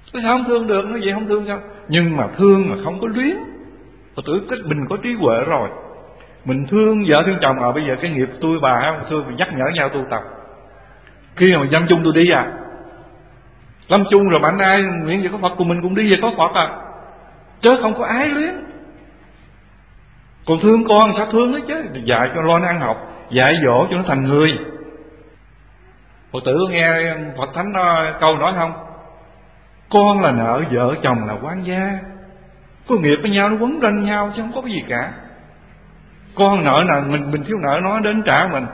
Sao không thương được? Nói vậy không thương sao? Nhưng mà thương mà không có luyến. Phật tử mình có trí huệ rồi, mình thương vợ thương chồng. Bây giờ cái nghiệp tôi bà thương, mình nhắc nhở nhau tu tập. Khi mà lâm chung tôi đi lâm chung rồi mạnh ai nguyện về có Phật, cùng mình cũng đi về có Phật chứ không có ái luyến. Còn thương con sao thương nó chứ, dạy cho lo nó ăn học, dạy dỗ cho nó thành người. Phật tử nghe Phật Thánh câu nói không? Con là nợ, vợ chồng là quan gia. Có nghiệp với nhau nó quấn lên nhau chứ không có cái gì cả. Con nợ là mình thiếu nợ nó đến trả mình,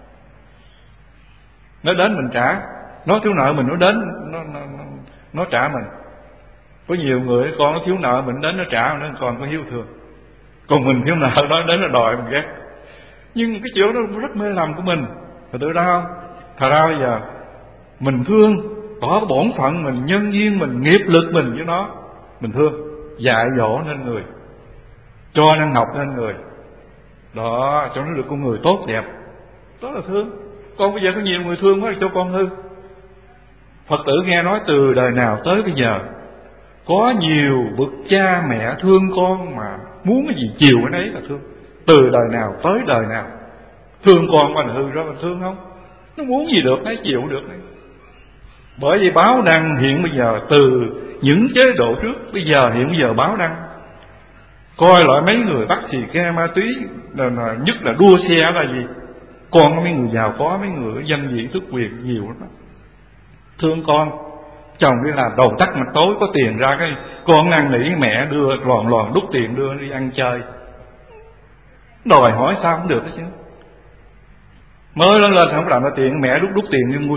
nó đến mình trả. Nó thiếu nợ mình nó đến nó trả mình. Có nhiều người con nó thiếu nợ mình đến nó trả, nó còn có hiếu thương. Còn mình thiếu nợ nó đến nó đòi mình ghét. Nhưng cái chuyện đó rất mê lầm của mình. Phải tự ra không? Thật ra bây giờ mình thương, có bổn phận mình, nhân duyên mình, nghiệp lực mình với nó, mình thương, dạy dỗ nên người, cho năng học nên người đó, cho nó được con người tốt đẹp. Đó là thương. Còn bây giờ có nhiều người thương quá cho con hư. Phật tử nghe nói từ đời nào tới bây giờ có nhiều bậc cha mẹ thương con mà muốn cái gì chiều cái đấy là thương. Từ đời nào tới đời nào thương con mà hư đó, mình thương không? Nó muốn gì được đấy, chịu được đấy. Bởi vì báo đăng hiện bây giờ từ những chế độ trước bây giờ báo đăng coi lại mấy người bắt xì ke ma túy là nhất là đua xe là gì. Con mấy người giàu có, mấy người danh vị tước quyền nhiều lắm đó. Thương con, chồng đi làm đầu tắt mặt tối có tiền ra cái con năn nỉ mẹ đưa lòn đút tiền đưa đi ăn chơi, đòi hỏi sao không được đó chứ. Mới lớn lên không làm ra tiền, mẹ đút tiền đi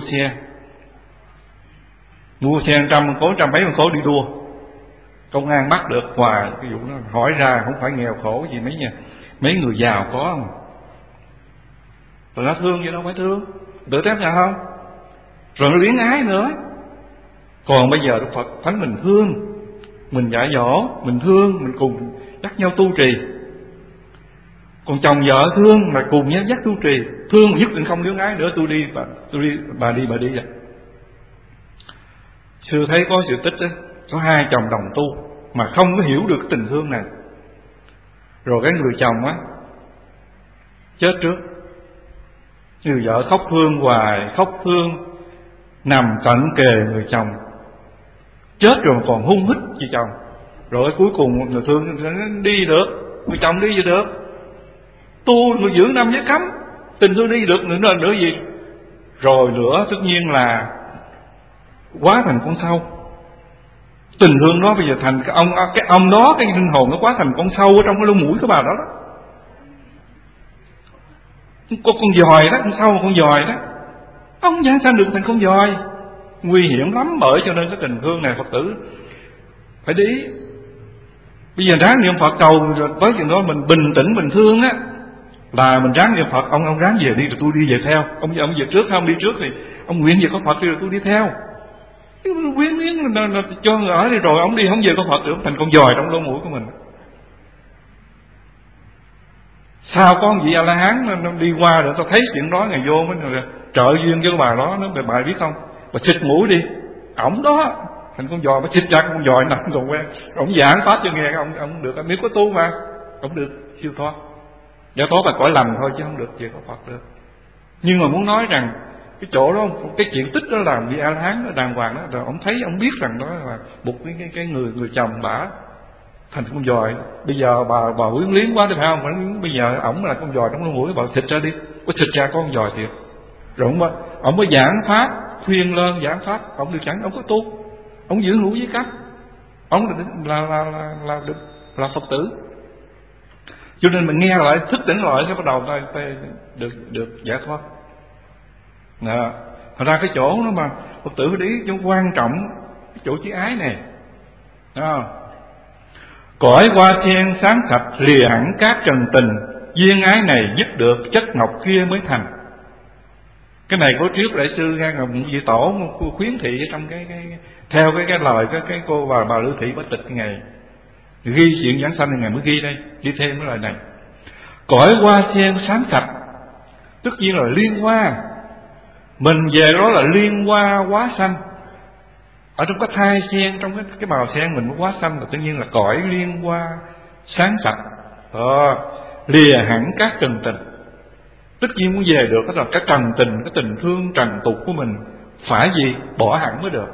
mua xe 100 khối, 100 mấy khối đi đua. Công an bắt được hoài cái vụ đó, hỏi ra không phải nghèo khổ gì mấy người giàu có mà. Rồi nó thương vậy đâu phải thương, tự tép nhà không? Rồi nó luyến ái nữa. Còn bây giờ Đức Phật Thánh mình thương, mình dạy dỗ, mình thương, mình cùng dắt nhau tu trì. Còn chồng vợ thương mà cùng nhau dắt tu trì, thương mà nhất định không luyến ái nữa. Tôi đi bà đi vậy. Xưa thấy có sự tích đó, có hai chồng đồng tu mà không có hiểu được cái tình thương này. Rồi cái người chồng chết trước, người vợ khóc thương hoài, khóc thương, nằm cận kề người chồng, chết rồi còn hung hít chị chồng. Rồi cuối cùng người thương đi được, người chồng đi vậy được. Tu người dưỡng năm giới cấm, tình thương đi được nữa gì. Rồi nữa tất nhiên là quá thành con sâu. Tình thương đó bây giờ thành cái ông đó, cái linh hồn nó quá thành con sâu ở trong cái lỗ mũi của bà đó. Con dòi đó, con sâu con dòi đó, ông giảng sanh được thành con dòi, nguy hiểm lắm. Bởi cho nên cái tình thương này Phật tử phải để ý. Bây giờ ráng niệm Phật cầu rồi tới chừng đó mình bình tĩnh mình thương là mình ráng niệm Phật. Ông ráng về đi rồi tôi đi về theo. Ông về trước không? Đi trước thì ông nguyện về có Phật đi rồi tôi đi theo. Quyến là cho người ở đi rồi ông đi không về có Phật được, thành con dòi trong lỗ mũi của mình. Sao con vị A La Hán nó đi qua rồi tao thấy chuyện đó, ngày vô mới trợ duyên cho bà đó. Bà biết không, bà xịt mũi đi, ổng đó thành con dòi, bà xịt ra con dòi nằm còn quen. Ổng giảng pháp cho nghe, ông được. Nếu có tu mà ổng được siêu thoát. Giải thoát là cõi lầm thôi chứ không được về có Phật được. Nhưng mà muốn nói rằng cái chỗ đó, cái chuyện tích đó làm vị A La Hán nó đàng hoàng đó, rồi ông thấy, ông biết rằng đó là một cái người chồng bả thành con dòi. Bây giờ bà quyến liếng quá thì phải không? Bây giờ ổng là con dòi trong lỗ mũi, bà xịt ra đi, có xịt ra con dòi thiệt. Rồi ông mới giảng pháp, khuyên lên giảng pháp, ông được chẳng, ông có tu, ông giữ hữu với cách, ông là Phật tử. Cho nên mình nghe lại, thức tỉnh lại, cái bắt đầu ta được giải thoát. Thật ra cái chỗ đó mà Phật tử phải để ý cho quan trọng, cái chỗ chữ ái này. Cõi hoa sen sáng sạch, lìa hẳn các trần tình, duyên ái này dứt được, chất ngọc kia mới thành. Cái này có trước đại sư ra ngọc vị tổ khuyến thị trong theo cái lời cái cô bà Lưu Thị Bá Tịch ngày ghi chuyện giảng sanh, ngày mới ghi đây, ghi thêm cái lời này. Cõi hoa sen sáng sạch, tất nhiên là liên hoa. Mình về đó là liên hoa quá xanh. Ở trong cái thai sen, trong cái bào sen mình nó quá xanh là tự nhiên là cõi liên hoa sáng sạch, lìa hẳn các trần tình. Tất nhiên muốn về được đó là cái trần tình, cái tình thương trần tục của mình phải gì bỏ hẳn mới được.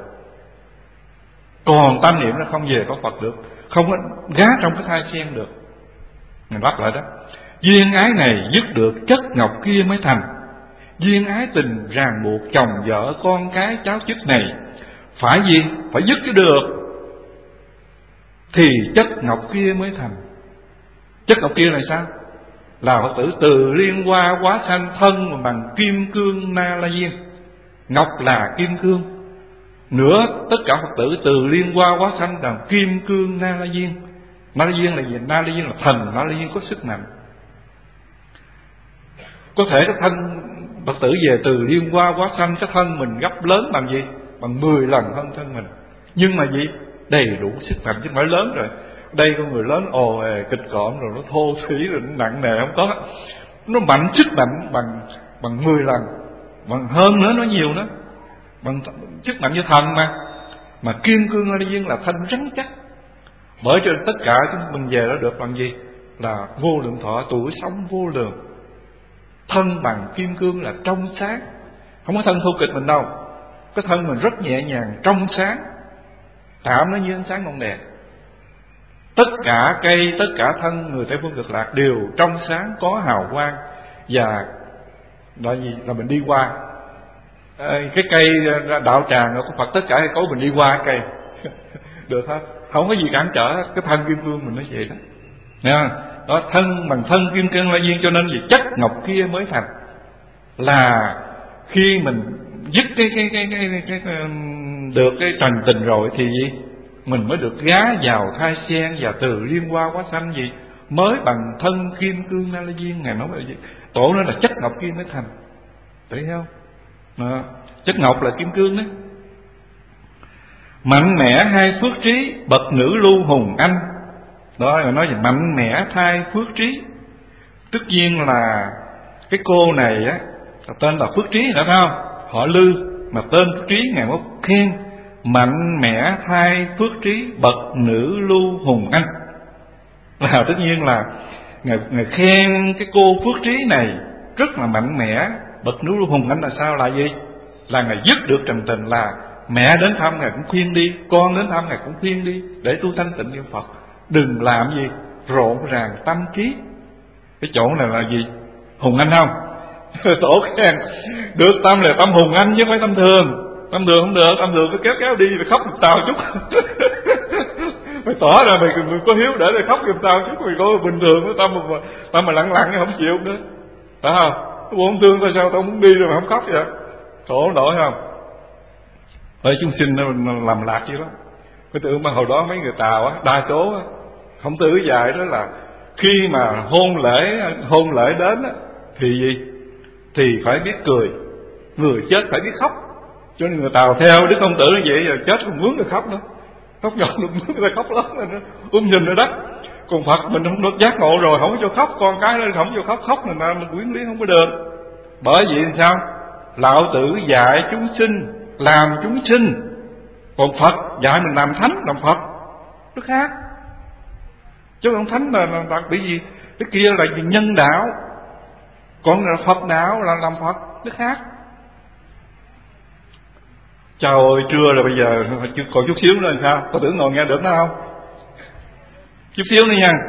Còn tâm niệm nó không về có Phật được, không có gá trong cái thai sen được. Mình bắt lại đó: duyên ái này dứt được, chất ngọc kia mới thành. Duyên ái tình ràng buộc chồng vợ con cái cháu chức này phải gì phải dứt cho được thì chất ngọc kia mới thành. Chất ngọc kia là sao? Là Phật tử từ liên hoa quá sanh, thân bằng kim cương na la diên. Ngọc là kim cương, nữa tất cả Phật tử từ liên hoa quá sanh là kim cương na la diên. Na la diên là gì? Na la diên là thần, na la diên có sức mạnh. Có thể cái thân Phật tử về từ liên hoa quá sanh, cái thân mình gấp lớn bằng gì? Bằng 10 lần hơn thân mình. Nhưng mà gì? Đầy đủ sức mạnh, chứ không phải lớn rồi. Đây con người lớn ồ ề kịch cộm rồi nó thô thủy rồi nó nặng nề, không có. Nó mạnh, sức mạnh bằng 10 lần, bằng hơn nữa, nó nhiều nữa, bằng sức mạnh như thần mà kim cương La Diên là thân rắn chắc. Bởi cho tất cả chúng mình về đó được bằng gì? Là vô lượng thọ, tuổi sống vô lượng. Thân bằng kim cương là trong sáng, không có thân thô kịch mình đâu. Cái thân mình rất nhẹ nhàng, trong sáng, tạm nó như ánh sáng ngọn đèn. Tất cả cây, tất cả thân người Tây Phương Cực Lạc đều trong sáng, có hào quang. Và là gì? Là mình đi qua cái cây đạo tràng của Phật, tất cả cây cối mình đi qua cây được hết, không có gì cản trở. Cái thân kim cương mình nói vậy đó nha. Đó, thân bằng thân kim cương La Diên, cho nên gì chất ngọc kia mới thành. Là khi mình dứt cái được cái trần tình rồi thì gì? Mình mới được gá vào thai sen và từ liên hoa quá sanh gì mới bằng thân kim cương Na La Diên. Ngài nói là gì? Tổ nó là chất ngọc kia mới thành, thấy không? Đó. Chất ngọc là kim cương đó. Mạnh mẽ hai phước trí, bậc nữ lưu hùng anh. Đó là nói về mạnh mẽ thay phước trí. Tất nhiên là cái cô này á tên là Phước Trí, phải không? Họ Lư mà tên Phước Trí, ngài mới khen mạnh mẽ thay phước trí, bậc nữ lưu hùng anh. Là tất nhiên là ngài khen cái cô Phước Trí này rất là mạnh mẽ. Bậc nữ lưu hùng anh là sao? Là gì? Là ngài dứt được trần tình. Là mẹ đến thăm ngài cũng khuyên đi, con đến thăm ngài cũng khuyên đi, để tu thanh tịnh niệm Phật, đừng làm gì rộn ràng tâm trí. Cái chỗ này là gì? Hùng anh không? Tổ khen được tâm là tâm hùng anh chứ không phải tâm thường. Tâm thường không được, tâm thường cứ kéo đi rồi khóc giùm tao chút. Mày tỏ ra mày có hiếu để mày khóc giùm tao chút. Mày có bình thường với tâm mà lặng không chịu nữa, phải không? Tôi không thương tao sao tao muốn đi rồi mà không khóc vậy? Khổ nổi không? Ở chúng sinh nó làm lạc vậy đó. Cái tưởng mà hồi đó mấy người Tàu á, đa số á, Khổng Tử dạy đó là khi mà hôn lễ đến á, thì gì? Thì phải biết cười, người chết phải biết khóc. Cho nên người Tàu theo Đức Khổng Tử như vậy, rồi chết còn mướn người khóc nữa, khóc nhỏ được mướn người ta khóc lớn lên nữa, nhìn rồi đất. Còn Phật mình không được giác ngộ rồi, không có cho khóc, con cái lên không cho khóc này mà mình quyến lý không có được. Bởi vậy thì sao? Lão Tử dạy chúng sinh làm chúng sinh, còn Phật dạy mình làm thánh, làm Phật, nó khác. Chứ không thánh là đặc biệt gì? Cái kia là nhân đạo, còn là Phật đạo là làm Phật, nó khác. Trời ơi, trưa rồi bây giờ còn chút xíu nữa làm sao? Có tưởng ngồi nghe được nó không? Chút xíu nữa nha.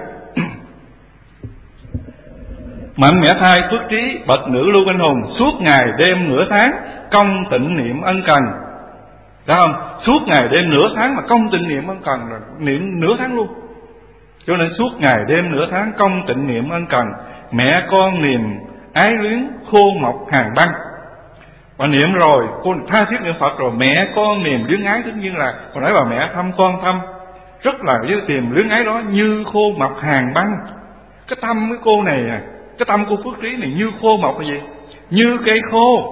Mạnh mẽ thay phước trí, bậc nữ lưu anh hùng, suốt ngày đêm nửa tháng công tịnh niệm ân cần. Thấy không? Suốt ngày đêm nửa tháng mà công tịnh niệm ân cần là niệm nửa tháng luôn. Cho nên suốt ngày đêm nửa tháng công tịnh niệm ân cần, mẹ con niềm ái luyến khô mộc hàng băng. Và niệm rồi, con tha thiết niệm Phật rồi, mẹ con niềm luyến ái, tất nhiên là còn nói bà mẹ thăm con thăm, rất là với tìm luyến ái đó như khô mộc hàng băng. Cái tâm cái cô này, cái tâm cô Phước Trí này như khô mộc là gì? Như cây khô.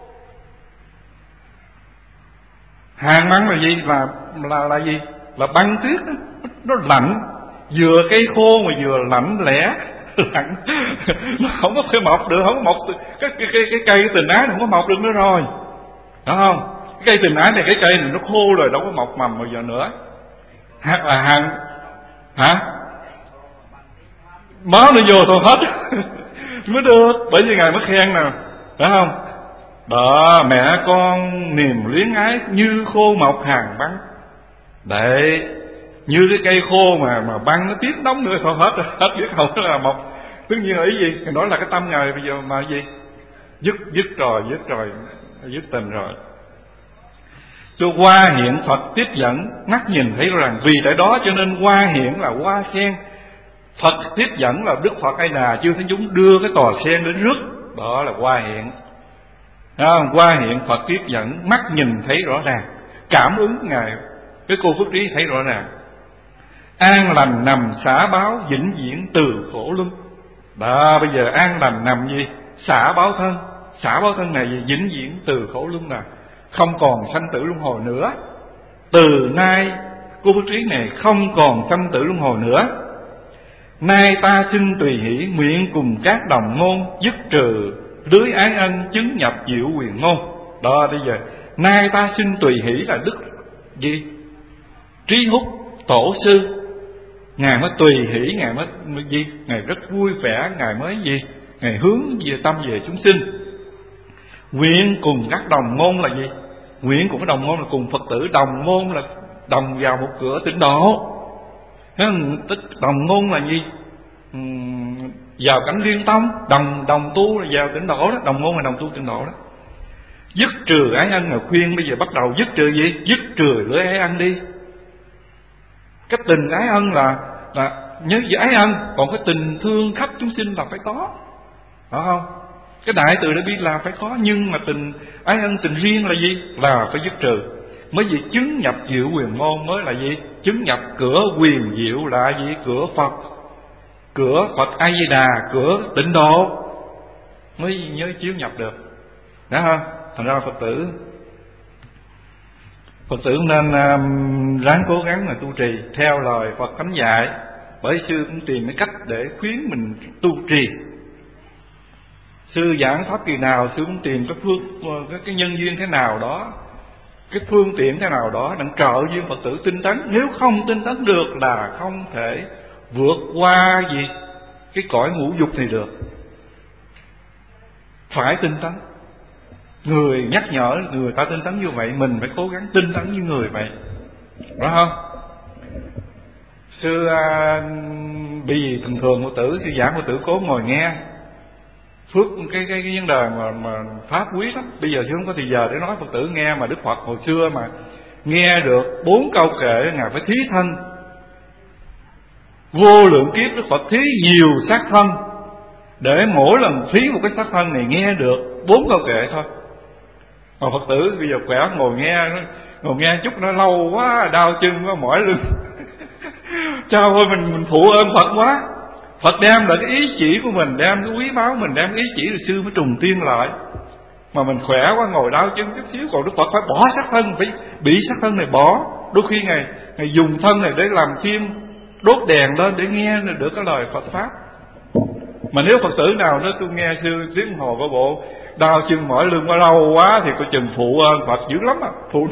Hàng băng là gì? Là gì? Là băng tuyết đó. Nó lạnh, vừa cây khô mà vừa lạnh lẽ. Lạnh. Nó không có thể mọc được, không có mọc cái cây tình ái nó không có mọc được nữa rồi, đúng không? Cái cây tình ái này, cái cây này nó khô rồi, đâu có mọc mầm bao giờ nữa. Hoặc là hàng máu nó vô thôi hết mới được, bởi vì Ngài mới khen nè, phải không? Đó, mẹ con niềm luyến ái như khô mọc hàng băng. Đấy, như cái cây khô mà băng nó tiếc đóng nữa thôi hết biết không là mọc. Tất nhiên là ý gì? Đó là cái tâm Ngài bây giờ mà gì? Dứt dứt tình rồi. Cho hoa hiện Phật tiếp dẫn, mắt nhìn thấy rằng vì tại đó cho nên hoa hiện là hoa sen. Phật tiếp dẫn là Đức Phật hay là chư thánh chúng đưa cái tòa sen đến rước, đó là hoa hiện. Hoa hiện Phật tiếp dẫn, mắt nhìn thấy rõ ràng, cảm ứng Ngài, cái cô Phước Trí thấy rõ ràng. An lành nằm xả báo, vĩnh viễn từ khổ luân. Đó, bây giờ an lành nằm gì? Xả báo thân này gì? Vĩnh viễn từ khổ luân là không còn sanh tử luân hồi nữa. Từ nay cô Phước Trí này không còn sanh tử luân hồi nữa. Nay ta xin tùy hỷ, nguyện cùng các đồng môn dứt trừ lưới ái ân, chứng nhập diệu quyền ngôn. Đó, bây giờ nay ta xin tùy hỷ là Đức gì? Trí Húc tổ sư, Ngài mới tùy hỷ, Ngài mới gì? Ngài rất vui vẻ, Ngài mới gì? Ngài hướng về tâm về chúng sinh. Nguyện cùng các đồng môn là gì? Nguyện cùng các đồng môn là cùng Phật tử. Đồng môn là đồng vào một cửa tịnh độ. Tức đồng môn là gì? Vào cảnh liên tông. Đồng tu là vào tịnh độ đó. Đồng môn là đồng tu tịnh độ đó. Dứt trừ ái ân là khuyên bây giờ bắt đầu dứt trừ gì? Dứt trừ lưỡi ái ân đi. Cái tình ái ân là nhớ về ái ân, còn cái tình thương khắp chúng sinh là phải có, phải không? Cái đại từ đã biết là phải có, nhưng mà tình ái ân, tình riêng là gì? Là phải dứt trừ. Mới gì? Chứng nhập diệu quyền môn mới là gì? Chứng nhập cửa quyền diệu là gì? Cửa Phật A Di Đà, cửa tịnh độ mới nhớ chiếu nhập được, đó không? Thành ra Phật tử nên ráng cố gắng là tu trì theo lời Phật thánh dạy. Bởi sư cũng tìm cái cách để khuyến mình tu trì. Sư giảng pháp kỳ nào sư cũng tìm cái nhân duyên thế nào đó, cái phương tiện thế nào đó đặng trợ duyên Phật tử tinh tấn. Nếu không tinh tấn được là không thể vượt qua gì cái cõi ngũ dục này được. Phải tinh tấn. Người nhắc nhở người ta tinh tấn như vậy, mình phải cố gắng tinh tấn như người vậy, rõ không? Sư bị thường thường Phật tử, sư giảng Phật tử cố ngồi nghe phước cái vấn đề mà pháp quý lắm. Bây giờ sư không có thời giờ để nói Phật tử nghe, mà Đức Phật hồi xưa mà nghe được 4 câu kệ Ngài phải thí thân. Vô lượng kiếp Đức Phật thí nhiều xác thân, để mỗi lần thí một cái xác thân này nghe được 4 câu kệ thôi. Mà Phật tử bây giờ khỏe ngồi nghe chút nó lâu quá, đau chân quá, mỏi lưng chao ơi, mình phụ ơn Phật quá. Phật đem lại cái ý chỉ của mình, đem cái quý báu mình, đem cái ý chỉ rồi sư mới trùng tiên lại. Mà mình khỏe quá ngồi đau chân chút xíu, còn Đức Phật phải bỏ xác thân, phải bị xác thân này bỏ. Đôi khi Ngài dùng thân này để làm phim, đốt đèn lên để nghe được cái lời Phật pháp. Mà nếu Phật tử nào đó tôi nghe sư tiếng hồ có bộ đau chân mỏi lưng quá lâu quá thì coi chừng phụ ơn Phật dữ lắm á, phụ.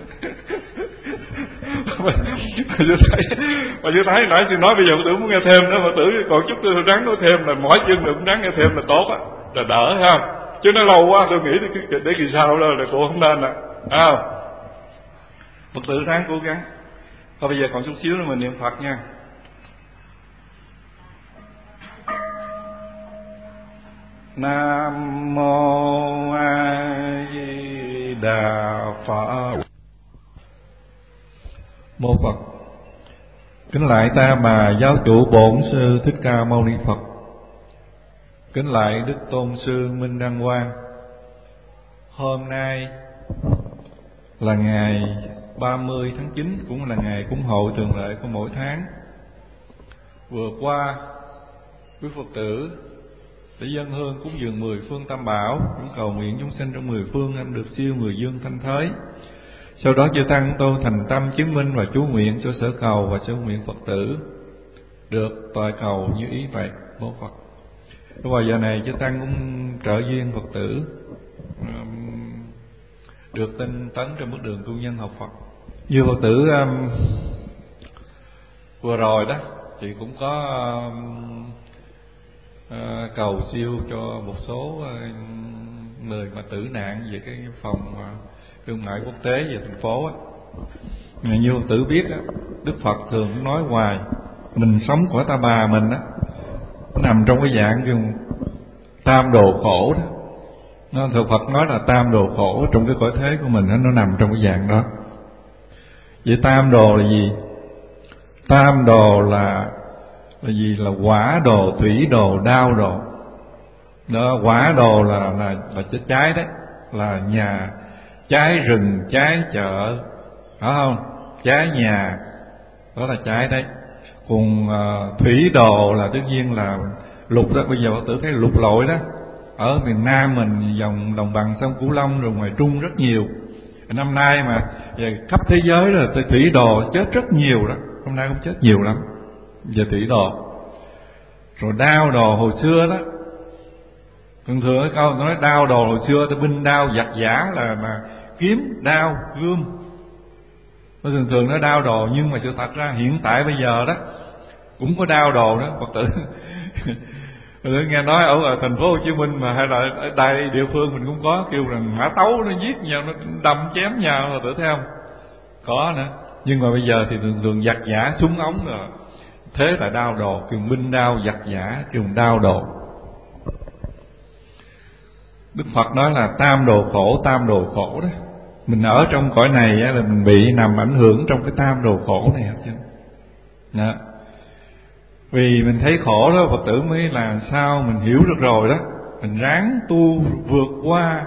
Mà chứ thấy nãy tôi nói bây giờ Phật tử muốn nghe thêm nữa, Phật tử còn chút tôi ráng nói thêm là mỏi chân được, cũng ráng nghe thêm là tốt á, là đỡ ha. Chứ nó lâu quá tôi nghĩ để kỳ sau đó là cô không nên nè, Phật tử ráng cố gắng. Thôi bây giờ còn chút xíu nữa mình niệm Phật nha. Nam mô A Di Đà Phật. Mô Phật. Kính lại ta bà giáo chủ Bổn Sư Thích Ca Mâu Ni Phật. Kính lại Đức Tôn Sư Minh Đăng Quang. Hôm nay là ngày 30 tháng 9, cũng là ngày cúng hội thường lệ của mỗi tháng. Vừa qua quý Phật tử để dân hương cúng dường 10 phương tam bảo, cũng cầu nguyện chúng sinh trong 10 phương anh được siêu người dương thanh thới. Sau đó chư tăng tôi thành tâm chứng minh và chú nguyện cho sở cầu và cho nguyện Phật tử được tọa cầu như ý vậy. Mô Phật. Vào giờ này chư tăng cũng trợ duyên Phật tử được tinh tấn trên bước đường tu nhân học Phật. Như Phật tử vừa rồi đó thì cũng có cầu siêu cho một số người mà tử nạn về cái phòng thương mại quốc tế về thành phố á. Như Phật tử biết á, Đức Phật thường nói hoài mình sống của ta bà mình á, nằm trong cái dạng kêu tam đồ khổ đó. Thưa Phật nói là tam đồ khổ trong cái cõi thế của mình nó nằm trong cái dạng đó. Vậy tam đồ là gì? Tam đồ là gì? Là quả đồ, thủy đồ, đao đồ. Đó, quả đồ là trái đấy, là nhà, trái rừng, trái chợ, phải không? Trái nhà, đó là trái đấy. Còn thủy đồ là tất nhiên là lục đó. Bây giờ Phật tử thấy lục lội đó, ở miền Nam mình, dòng đồng bằng sông Cửu Long rồi ngoài Trung rất nhiều. Năm nay mà về khắp thế giới rồi thủy đồ chết rất nhiều đó. Hôm nay cũng chết nhiều lắm về thủy đồ. Rồi đao đồ hồi xưa đó, thường thường cái câu nói đao đồ hồi xưa tôi binh đao giặc giả là kiếm, đao, gươm. Nó thường nói đao đồ, nhưng mà sự thật ra hiện tại bây giờ đó cũng có đao đồ đó. Phật tử tôi nghe nói ở thành phố Hồ Chí Minh mà hay là ở đây địa phương mình cũng có, kêu rằng mã tấu nó giết nhau, nó đâm chém nhau, Phật tử thấy không? Có nữa. Nhưng mà bây giờ thì thường giặc giả súng ống rồi, thế là đao đồ, kêu binh đao giặc giả, kêu đao đồ. Đức Phật nói là tam đồ khổ, tam đồ khổ đó. Mình ở trong cõi này là mình bị nằm ảnh hưởng trong cái tam đồ khổ này hết chứ. Đó. Vì mình thấy khổ đó, Phật tử mới là sao mình hiểu được rồi đó, mình ráng tu vượt qua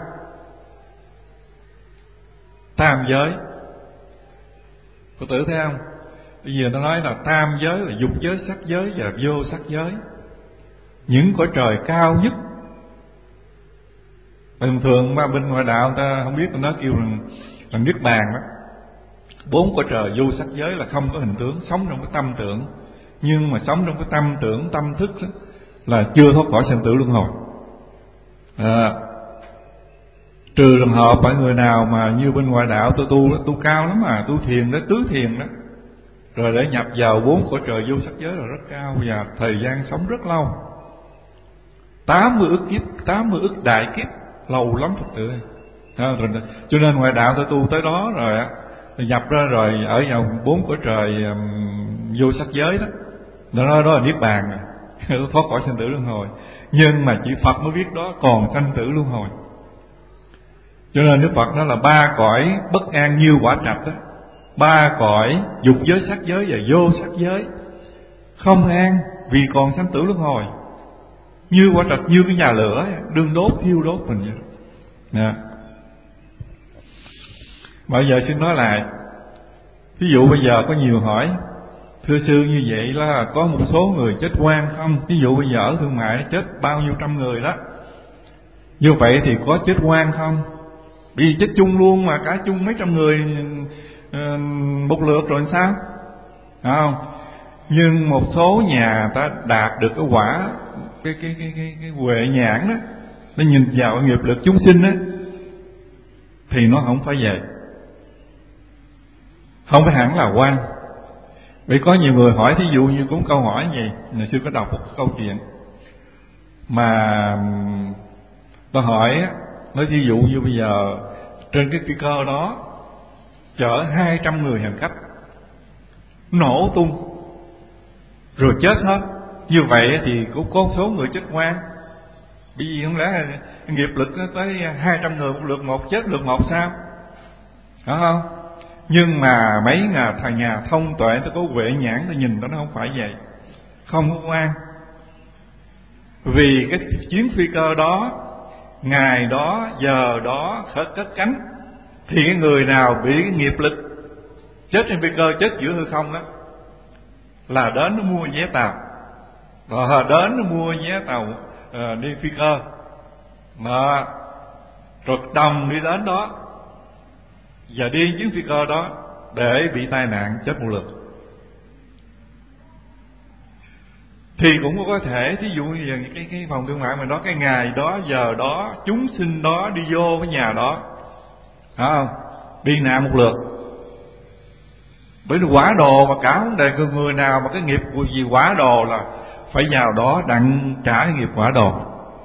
tam giới. Phật tử thấy không? Bây giờ nó nói là tam giới là dục giới, sắc giới và vô sắc giới, những cõi trời cao nhất. Bình thường mà bên ngoại đạo ta không biết, nó kêu là niết bàn đó. 4 cõi trời vô sắc giới là không có hình tướng, sống trong cái tâm tưởng. Nhưng mà sống trong cái tâm tưởng, tâm thức đó, là chưa thoát khỏi sanh tử luân hồi. Trừ trường hợp phải người nào mà như bên ngoại đạo tu cao lắm mà, tu thiền đó, tứ thiền đó, rồi để nhập vào 4 cõi trời vô sắc giới là rất cao, và thời gian sống rất lâu, 80 ức kiếp, 80 ức đại kiếp, lâu lắm Phật tử ơi. Cho nên ngoại đạo tu tới đó rồi á, nhập ra rồi ở vào 4 cõi trời vô sắc giới đó, đó là niết bàn rồi, thoát khỏi sanh tử luân hồi. Nhưng mà chỉ Phật mới biết đó còn sanh tử luân hồi. Cho nên Đức Phật nói là 3 cõi bất an như quả trạch đó, 3 cõi dục giới, sắc giới và vô sắc giới không an vì còn sanh tử luân hồi. Như quả trạch, như cái nhà lửa đương đốt thiêu đốt mình vậy. Nè. Bây giờ xin nói lại, ví dụ bây giờ có nhiều hỏi, thưa sư như vậy là có một số người chết oan không? Ví dụ bây giờ ở thương mại chết bao nhiêu trăm người đó, như vậy thì có chết oan không? Vì chết chung luôn mà, cả chung mấy trăm người một lượt rồi sao? Không? Nhưng một số nhà ta đạt được cái quả, cái huệ nhãn đó, nó nhìn vào nghiệp lực chúng sinh á, thì nó không phải vậy, không phải hẳn là oan. Vì có nhiều người hỏi, thí dụ như cũng câu hỏi gì, ngày xưa có đọc một câu chuyện mà tôi hỏi, nói thí dụ như bây giờ trên cái phi cơ đó chở 200 người hành khách, nổ tung rồi chết hết, như vậy thì cũng có số người chết oan. Bởi vì không lẽ nghiệp lực tới 200 người một lượt một, chết lượt một sao? Phải không? Nhưng mà mấy nhà thông tuệ, tôi có huệ nhãn, tôi nhìn nó không phải vậy, không có oan. Vì cái chuyến phi cơ đó, ngày đó, giờ đó khởi cất cánh, thì cái người nào bị cái nghiệp lực chết trên phi cơ, chết giữa hư không đó, là đến nó mua vé tàu, rồi đến nó mua vé tàu đi phi cơ, mà rồi đồng đi đến đó và đi chuyến phi cơ đó để bị tai nạn chết một lượt. Thì cũng có thể, thí dụ như cái phòng thương mại mà đó, cái ngày đó, giờ đó, chúng sinh đó đi vô cái nhà đó phải không? Đi nạn một lượt. Bởi vì quả đồ mà cả vấn đề người nào mà cái nghiệp gì quả đồ là phải vào đó đặng trả cái nghiệp quả đồ.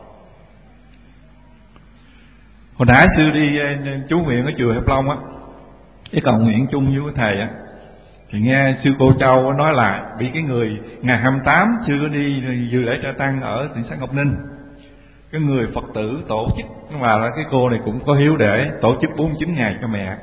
Hồi nãy sư đi chú nguyện ở chùa Hiệp Long á, cái cầu nguyện chung với cái thầy á, thì nghe sư cô Châu nói lại, vì cái người ngày 28 sư có đi dự lễ trai tăng ở thị xã Ngọc Ninh, cái người Phật tử tổ chức, mà là cái cô này cũng có hiếu để tổ chức 49 ngày cho mẹ.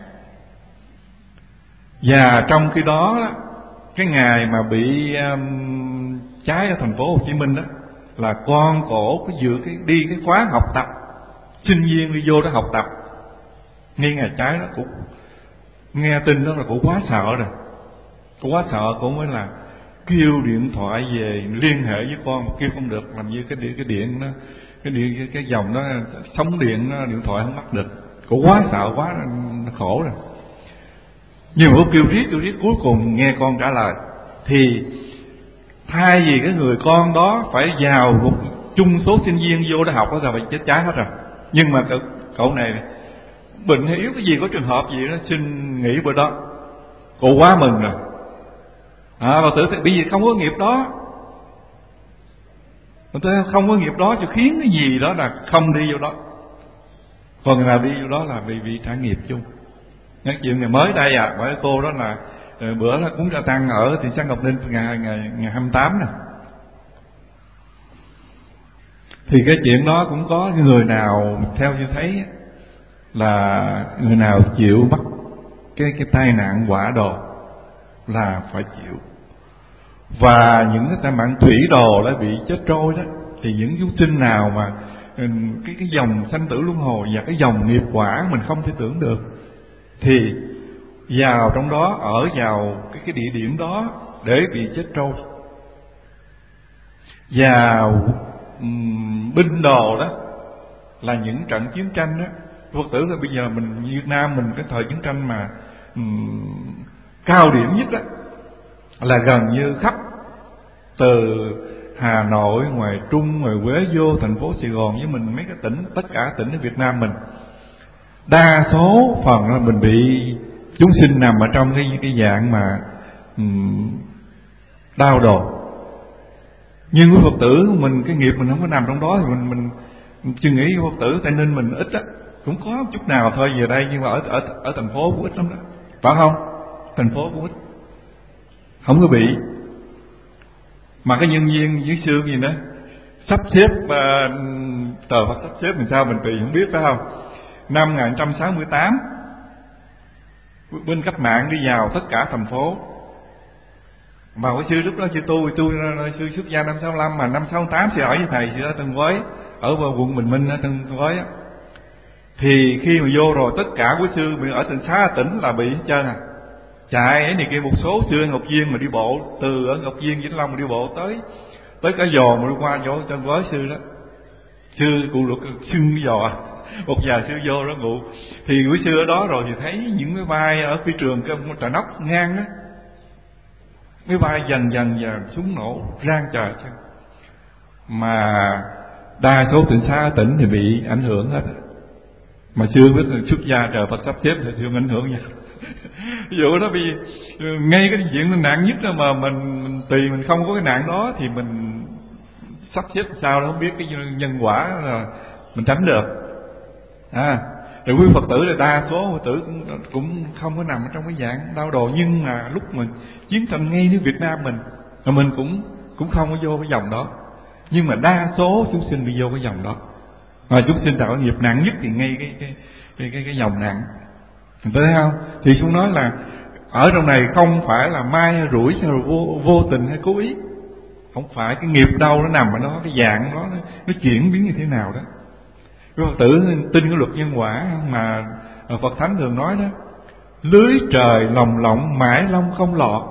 Và trong khi đó cái ngày mà bị cháy ở thành phố Hồ Chí Minh đó, là con cổ cái đi cái khóa học tập, sinh viên đi vô đó học tập, ngay ngày cháy đó cũng nghe tin đó là cũng quá sợ rồi. Cũng quá sợ, cũng mới là kêu điện thoại về liên hệ với con, kêu không được, làm như cái điện đó, cái dòng đó sóng điện đó, điện thoại không bắt được. Cũng quá sợ, quá khổ rồi. Nhưng mà kêu riết cuối cùng nghe con trả lời. Thì thay vì cái người con đó phải vào một chung số sinh viên vô đó học đó là phải chết cháy hết rồi. Nhưng mà cậu này bệnh hay yếu cái gì, có trường hợp gì đó xin nghỉ bữa đó. Cô quá mừng rồi. Bà tự bởi vì không có nghiệp đó. Mà tôi không có nghiệp đó cho khiến cái gì đó là không đi vô đó. Còn người nào đi vô đó là vì trả nghiệp chung. Nói chuyện ngày mới đây bởi cô đó là bữa đó cúng ra tăng ở thị xã Ngọc Ninh ngày 28 nè. Thì cái chuyện đó cũng có người nào theo như thấy là người nào chịu bắt cái tai nạn quả đồ là phải chịu. Và những cái tai nạn thủy đồ đã bị chết trôi đó, thì những chúng sinh nào mà cái dòng sanh tử luân hồi và cái dòng nghiệp quả mình không thể tưởng được, thì vào trong đó, ở vào cái địa điểm đó để bị chết trôi. Và binh đồ đó là những trận chiến tranh đó. Phật tử là bây giờ mình Việt Nam mình cái thời chiến tranh mà cao điểm nhất đó là gần như khắp từ Hà Nội, ngoài Trung, ngoài Huế vô thành phố Sài Gòn với mình, mấy cái tỉnh, tất cả tỉnh ở Việt Nam mình, đa số phần là mình bị chúng sinh nằm ở trong cái dạng mà đau đồ. Nhưng với Phật tử mình, cái nghiệp mình không có nằm trong đó, thì mình suy nghĩ Phật tử Tây Ninh mình ít á, cũng có một chút nào thôi về đây, nhưng mà ở thành phố cũng ít lắm đó, phải không? Thành phố cũng ít, không có bị. Mà cái nhân viên dưới xương gì nữa sắp xếp tờ Phật sắp xếp làm sao mình tùy không biết, phải không? Năm 1968 bên cách mạng đi vào tất cả thành phố. Mà cái sư lúc đó sư tôi sư xuất gia năm 65, mà năm 68 sư ở với thầy, sư ở Tân Quế, ở quận Bình Minh ở Tân Quế á. Thì khi mà vô rồi tất cả quý sư mình ở tỉnh xá tỉnh là bị hết trơn chạy ấy này kia. Một số sư Ngọc Viên mà đi bộ từ ở Ngọc Viên Vĩnh Long mà đi bộ tới cả Giò mà đi qua chỗ Tân Quế sư đó, sư cụ luật xưng Giò một vài sư vô đó ngủ. Thì quý sư ở đó rồi thì thấy những cái vai ở phi trường cái trà nóc ngang á, mấy vai dần và súng nổ rang trời chứ. Mà đa số tỉnh xa tỉnh thì bị ảnh hưởng hết. Mà chưa biết là xuất gia trời Phật sắp xếp thì chưa ảnh hưởng nha. Ví dụ đó vì ngay cái chuyện nạn nhất đó mà mình tùy mình không có cái nạn đó thì mình sắp xếp sao đó không biết, cái nhân quả là mình tránh được. Rồi quý Phật tử là đa số Phật tử cũng không có nằm ở trong cái dạng đau đồ, nhưng mà lúc mình chiến tranh ngay nước Việt Nam mình cũng không có vô cái dòng đó. Nhưng mà đa số chúng sinh bị vô cái dòng đó. Mà chúng sinh tạo nghiệp nặng nhất thì ngay cái dòng nặng. Mình thấy không? Thì chúng nói là ở trong này không phải là may hay rủi hay vô tình hay cố ý. Không phải, cái nghiệp đâu nó nằm ở đó, cái dạng đó nó chuyển biến như thế nào đó. Cái Phật tử tin cái luật nhân quả mà Phật Thánh thường nói đó: lưới trời lồng lộng mãi long không lọt,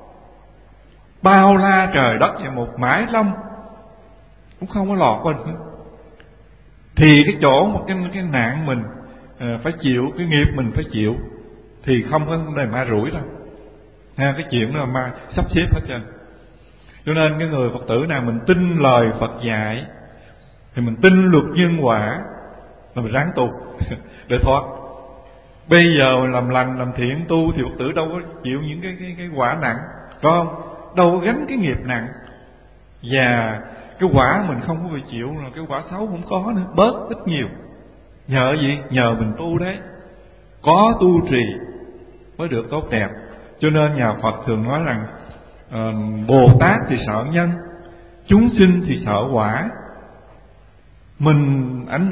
bao la trời đất và một mãi long cũng không có lọt qua được. Thì cái chỗ một cái nạn mình phải chịu, cái nghiệp mình phải chịu, thì không có vấn đề ma rủi đâu. Cái chuyện đó là ma sắp xếp hết trơn. Cho nên cái người Phật tử nào mình tin lời Phật dạy thì mình tin luật nhân quả là mình ráng tu để thoát. Bây giờ làm lành làm thiện tu thì Phật tử đâu có chịu những cái quả nặng, có không? Đâu có gánh cái nghiệp nặng, và cái quả mình không có bị chịu, là cái quả xấu không có nữa, bớt ít nhiều. Nhờ gì? Nhờ mình tu đấy. Có tu trì mới được tốt đẹp. Cho nên nhà Phật thường nói rằng Bồ Tát thì sợ nhân, chúng sinh thì sợ quả. Mình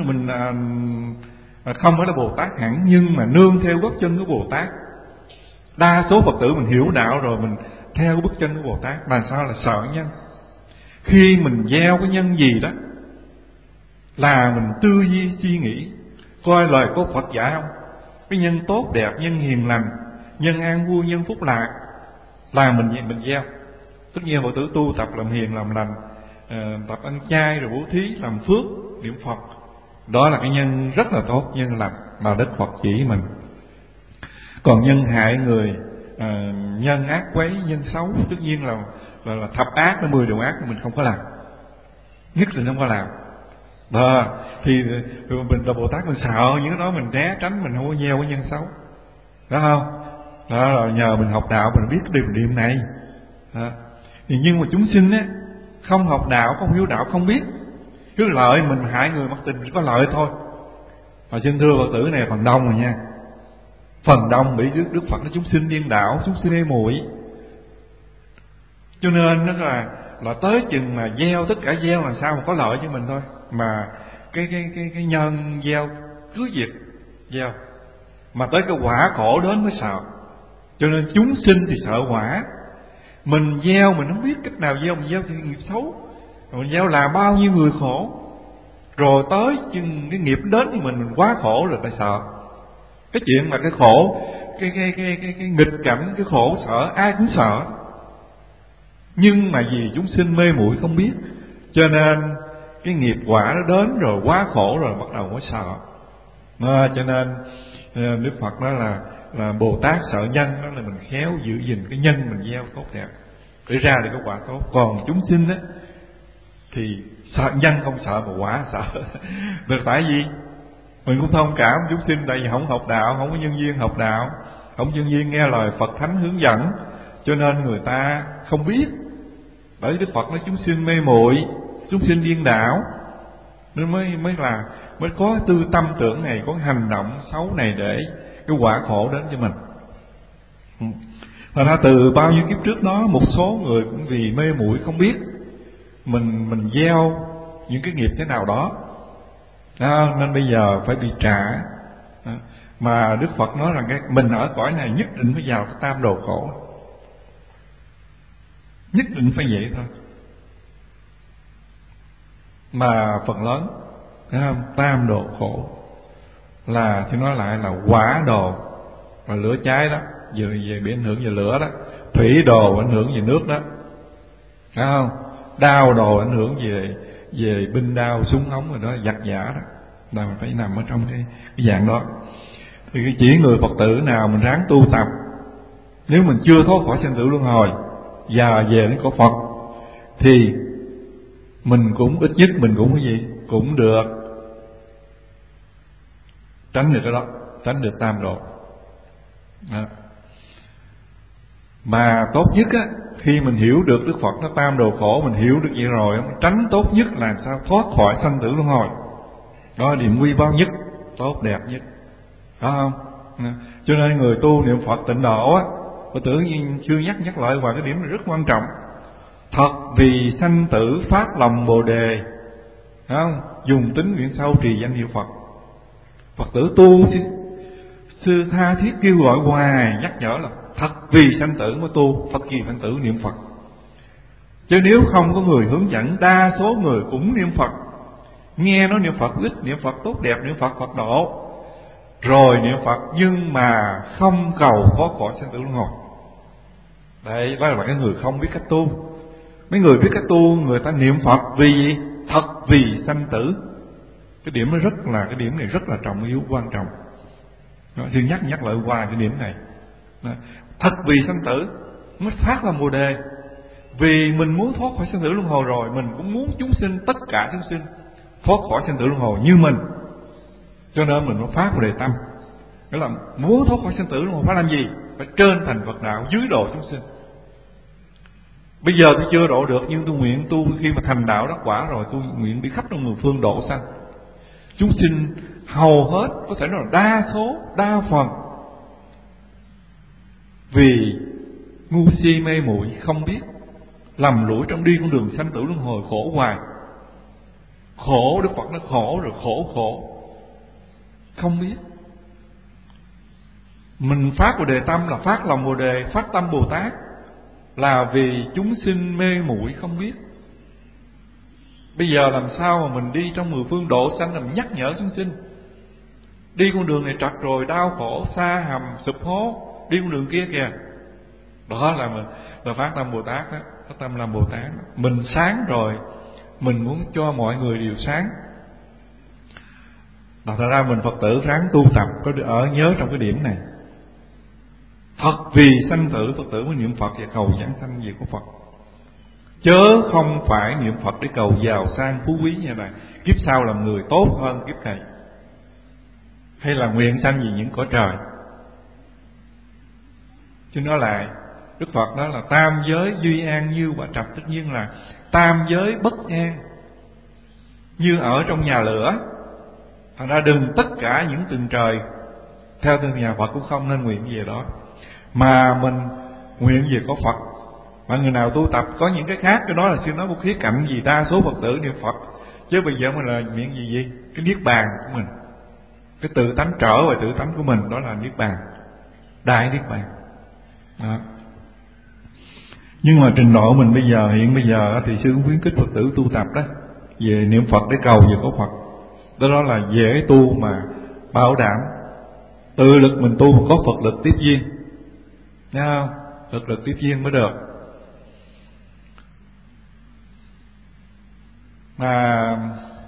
không phải là Bồ Tát hẳn, nhưng mà nương theo bước chân của Bồ Tát. Đa số Phật tử mình hiểu đạo rồi, mình theo cái bước chân của Bồ Tát. Là sao? Là sợ nhân. Khi mình gieo cái nhân gì đó là mình tư duy suy nghĩ, coi lời của Phật dạy không, cái nhân tốt đẹp, nhân hiền lành, nhân an vui, nhân phúc lạc là mình gieo. Tất nhiên Phật tử tu tập làm hiền làm lành, tập ăn chay rồi bố thí, làm phước, niệm Phật, đó là cái nhân rất là tốt, nhân lành mà Đức Phật chỉ mình. Còn nhân hại người, nhân ác quấy, nhân xấu, tất nhiên là thập ác, 10 điều ác thì mình không có làm, nhất định không có làm. Thì mình là Bồ Tát, mình sợ những cái đó, mình né tránh, mình không có gieo cái nhân xấu, đó không? Đó là nhờ mình học đạo mình biết cái điểm này. Thì nhưng mà chúng sinh á, không học đạo, không hiểu đạo, không biết, cứ lợi mình hại người mặc tình, có lợi thôi. Mà xin thưa Phật tử này phần đông rồi nha, phần đông bị Đức Phật nói chúng sinh điên đảo, chúng sinh mê muội. Cho nên nó là tới chừng mà gieo, tất cả gieo làm sao mà có lợi cho mình thôi, mà cái nhân gieo cứ việc gieo, mà tới cái quả khổ đến mới sợ. Cho nên chúng sinh thì sợ quả. Mình gieo mình không biết cách nào gieo, mình gieo thì nghiệp xấu, mình gieo làm bao nhiêu người khổ, rồi tới chừng cái nghiệp đến thì mình quá khổ rồi, phải sợ. Cái chuyện mà cái khổ, cái nghịch cảnh, cái khổ sợ, ai cũng sợ. Nhưng mà vì chúng sinh mê muội không biết, cho nên cái nghiệp quả nó đến rồi quá khổ rồi bắt đầu mới sợ. Cho nên Đức Phật nói là Bồ Tát sợ nhân, đó là mình khéo giữ gìn cái nhân mình gieo tốt đẹp để ra được cái quả tốt. Còn chúng sinh á thì sợ nhân không sợ, mà quả sợ. Được tại vì mình cũng thông cảm chúng sinh, tại vì không học đạo, không có nhân duyên học đạo, không nhân duyên nghe lời Phật Thánh hướng dẫn, cho nên người ta không biết. Bởi Đức Phật nói chúng sinh mê muội, chúng sinh điên đảo, nên mới có tư tâm tưởng này, có hành động xấu này để cái quả khổ đến cho mình. Thật ra từ bao nhiêu kiếp trước đó, một số người cũng vì mê muội không biết, mình gieo những cái nghiệp thế nào đó, nên bây giờ phải bị trả. Mà Đức Phật nói rằng mình ở cõi này nhất định phải vào cái tam đồ khổ, nhất định phải vậy thôi. Mà phần lớn, thấy không, tam đồ khổ là thì nói lại là quả đồ và lửa cháy đó, về bị ảnh hưởng về lửa đó, thủy đồ ảnh hưởng về nước đó, thấy không, đao đồ ảnh hưởng về binh đao súng ống rồi đó, giặc giả đó, là mình phải nằm ở trong cái dạng đó. Thì chỉ người Phật tử nào mình ráng tu tập, nếu mình chưa thoát khỏi sanh tử luân hồi và về đến cõi Phật, thì mình cũng ít nhất mình cũng cái gì cũng được tránh được cái đó, tránh được tam độ. Mà tốt nhất á, khi mình hiểu được Đức Phật nó tam đồ khổ, mình hiểu được vậy rồi, tránh tốt nhất là sao? Thoát khỏi sanh tử luân hồi. Đó là điểm quy bao nhất, tốt đẹp nhất, có không? Cho nên người tu niệm Phật tịnh độ á, Phật tử chưa nhắc lại vào cái điểm này rất quan trọng. Thật vì sanh tử phát lòng Bồ đề, không? Dùng tính nguyện sâu trì danh hiệu Phật. Phật tử tu sư tha thiết kêu gọi hoài, nhắc nhở là thật vì sanh tử mới tu, Phật vì sanh tử niệm Phật. Chứ nếu không có người hướng dẫn, đa số người cũng niệm Phật, nghe nói niệm Phật ít, niệm Phật tốt đẹp, niệm Phật Phật độ, rồi niệm Phật nhưng mà không cầu thoát khỏi sanh tử luân hồi. Đấy, đó là cái người không biết cách tu. Mấy người biết cách tu, người ta niệm Phật vì gì? Thật vì sanh tử. Cái điểm nó cái điểm này rất là trọng yếu, quan trọng. Xin nhắc lại qua cái điểm này. Thật vì sanh tử mới phát là Bồ đề. Vì mình muốn thoát khỏi sanh tử luân hồi rồi, mình cũng muốn chúng sinh, tất cả chúng sinh thoát khỏi sanh tử luân hồi như mình, cho nên mình mới phát Bồ đề tâm. Nghĩa là muốn thoát khỏi sinh tử luân hồi phải làm gì? Phải trên thành Phật đạo, dưới độ chúng sinh. Bây giờ tôi chưa độ được, nhưng tôi nguyện tu khi mà thành đạo đắc quả rồi, tôi nguyện đi khắp trong mười phương độ sanh chúng sinh, hầu hết có thể nói là đa số, đa phần vì ngu si mê muội không biết, lầm lũi trong đi con đường sanh tử luân hồi, khổ hoài. Khổ, Đức Phật nó khổ rồi, khổ không biết. Mình phát Bồ Đề tâm là phát lòng Bồ Đề, phát tâm Bồ Tát, là vì chúng sinh mê muội không biết. Bây giờ làm sao mà mình đi trong mười phương độ sanh là mình nhắc nhở chúng sinh. Đi con đường này trật rồi, đau khổ, xa hầm, sụp hố, đi con đường kia kìa. Đó là mình là phát tâm Bồ Tát đó, phát tâm làm Bồ Tát. Mình sáng rồi, mình muốn cho mọi người đều sáng. Thật ra mình Phật tử ráng tu tập, có ở nhớ trong cái điểm này. Thật vì sanh tử, Phật tử mới niệm Phật và cầu giảng sanh về của Phật, chớ không phải niệm Phật để cầu giàu sang phú quý như này, kiếp sau làm người tốt hơn kiếp này, hay là nguyện sanh vì những cõi trời. Chứ nói lại, Đức Phật nói là tam giới duy an như quả trạch, tất nhiên là tam giới bất an như ở trong nhà lửa. Thành ra đừng tất cả những tầng trời theo từng nhà Phật cũng không nên nguyện về đó, mà mình nguyện về có Phật. Mà người nào tu tập có những cái khác, cái đó là xin nói một khía cạnh gì đa số Phật tử niệm Phật. Chứ bây giờ mình là nguyện gì? Cái niết bàn của mình, cái tự tánh trở về tự tánh của mình, đó là niết bàn, đại niết bàn đó. Nhưng mà trình độ mình hiện bây giờ thì sư cũng khuyến khích Phật tử tu tập đó, về niệm Phật để cầu về có Phật. Đó là dễ tu mà bảo đảm tự lực mình tu, có Phật lực tiếp duyên, thấy không? Phật lực tiếp duyên mới được. Mà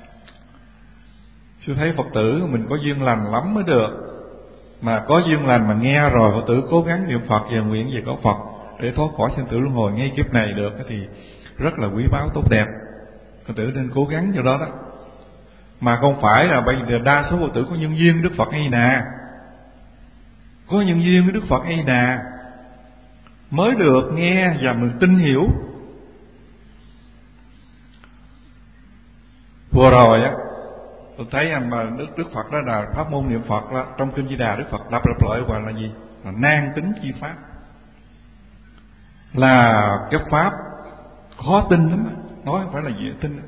sư thấy Phật tử mình có duyên lành lắm mới được. Mà có duyên lành mà nghe rồi, Phật tử cố gắng niệm Phật và nguyện về có Phật để thoát khỏi sinh tử luân hồi ngay kiếp này được thì rất là quý báu tốt đẹp. Phật tử nên cố gắng cho đó đó. Mà không phải là bây giờ đa số Phật tử có nhân duyên với Đức Phật hay nè, có nhân duyên với Đức Phật hay nè mới được nghe và mình tin hiểu. Vừa rồi á, tôi thấy rằng mà Đức Phật đó là pháp môn niệm Phật đó, trong kinh Di Đà Đức Phật lặp lại gọi là gì? Là nan tính chi pháp, là cái pháp khó tin lắm, nói không phải là dễ tin.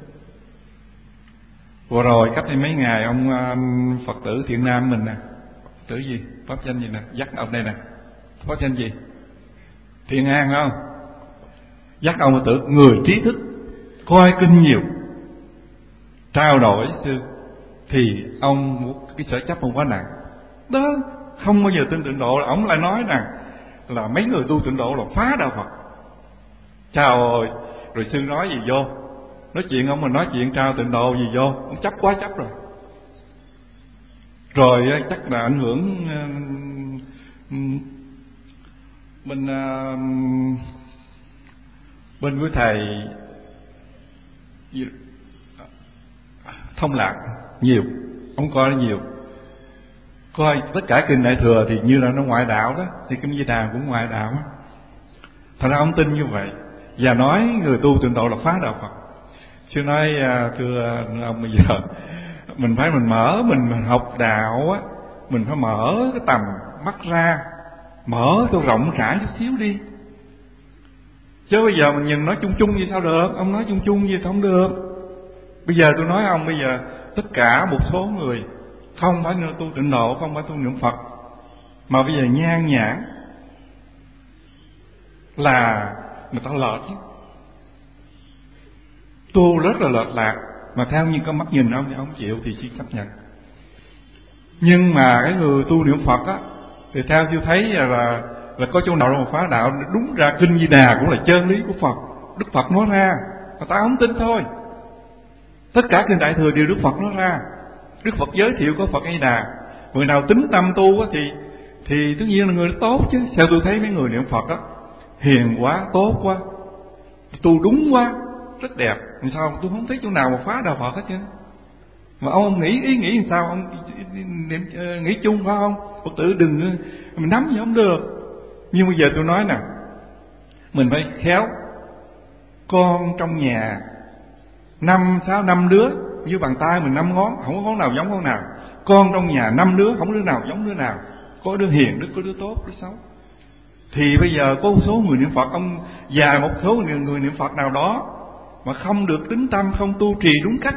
Vừa rồi cách đây mấy ngày ông Phật tử Thiện Nam mình nè, Phật tử gì? Pháp danh gì nè? Dắt ông đây nè. Pháp danh gì? Thiện An không? Dắt ông Phật tử người trí thức, coi kinh nhiều, trao đổi sư, thì ông cái sở chấp ông quá nặng. Đó, không bao giờ tin tịnh độ, ông lại nói rằng là mấy người tu tịnh độ là phá đạo Phật. Chào rồi sư nói gì vô? Nói chuyện ông mình nói chuyện trao tịnh độ gì vô? Ông chấp quá chấp rồi. Rồi chắc là ảnh hưởng bên của thầy Thông Lạc nhiều, ông coi nó nhiều, coi tất cả kinh Đại Thừa thì như là nó ngoại đạo đó, thì kinh Di Đà cũng ngoại đạo đó. Thành ra ông tin như vậy và nói người tu tịnh độ là phá đạo Phật. Sư nói thưa ông, bây giờ mình phải mình học đạo á, mình phải mở cái tầm mắt ra, mở tôi rộng rãi chút xíu đi. Chứ bây giờ mình nhìn nói chung chung gì sao được? Ông nói chung chung gì không được. Bây giờ tôi nói ông, bây giờ tất cả một số người không phải tu tịnh độ, không phải tu niệm Phật, mà bây giờ nhan nhản là người ta lệch, tu rất là lệch lạc, mà theo như con mắt nhìn ông thì ông chịu thì xin chấp nhận. Nhưng mà cái người tu niệm Phật á, thì theo sư thấy là có chỗ nào mà phá đạo. Đúng ra kinh Di Đà cũng là chân lý của Phật, Đức Phật nói ra, mà ta không tin thôi. Tất cả kinh Đại Thừa đều Đức Phật nói ra. Đức Phật giới thiệu có Phật A Di Đà. Người nào tính tâm tu á thì tất nhiên là người đó tốt chứ. Sao tôi thấy mấy người niệm Phật á hiền quá, tốt quá, tu đúng quá, rất đẹp. Làm sao tôi không thấy chỗ nào mà phá đạo Phật hết chứ. Mà ông nghĩ ý nghĩ làm sao? Ông nghĩ chung phải không? Phật tử đừng mình nắm gì không được. Nhưng bây giờ tôi nói nè, mình phải khéo. Con trong nhà 5 đứa, như bàn tay mình 5 ngón, không có ngón nào giống ngón nào. Con trong nhà 5 đứa, không có đứa nào giống đứa nào. Có đứa hiền, có đứa tốt, đứa xấu. Thì bây giờ có một số người niệm Phật, ông và một số người niệm Phật nào đó mà không được tín tâm, không tu trì đúng cách,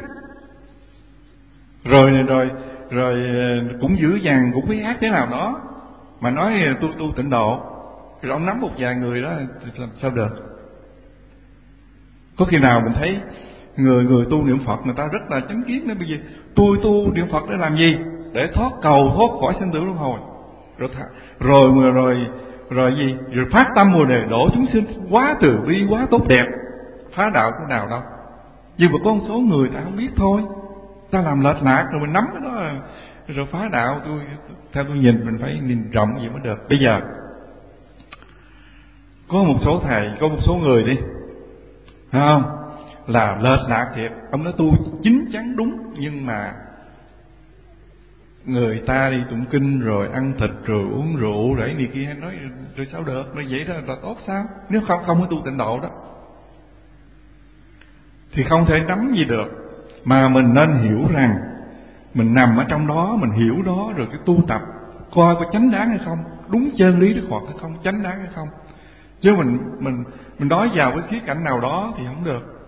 rồi cũng dữ dằn, cũng biết ác thế nào đó mà nói tu tịnh độ, rồi ông nắm một vài người đó làm sao được. Có khi nào mình thấy người tu niệm Phật người ta rất là chánh kiến đó, bây giờ tôi tu niệm Phật để làm gì? Để thoát khỏi sinh tử luân hồi. Rồi gì? Rồi phát tâm Bồ Đề độ chúng sinh, quá từ bi, quá tốt đẹp, phá đạo cái nào đâu. Nhưng mà có một số người ta không biết thôi, ta làm lệch lạc rồi mình nắm cái đó rồi phá đạo. Theo tôi nhìn mình phải nhìn rộng vậy mới được. Bây giờ có một số thầy, có một số người đi, phải không, là lệch lạc thiệt. Ông nói tu chín chắn đúng, nhưng mà người ta đi tụng kinh rồi ăn thịt rồi uống rượu rồi này kia, nói rồi sao được? Nói vậy đó là tốt sao? Nếu không có tu tịnh độ đó thì không thể nắm gì được. Mà mình nên hiểu rằng mình nằm ở trong đó, mình hiểu đó, rồi cái tu tập coi có chánh đáng hay không, đúng chân lý Đức Phật hay không, chánh đáng hay không. Chứ mình nói vào cái khía cạnh nào đó thì không được.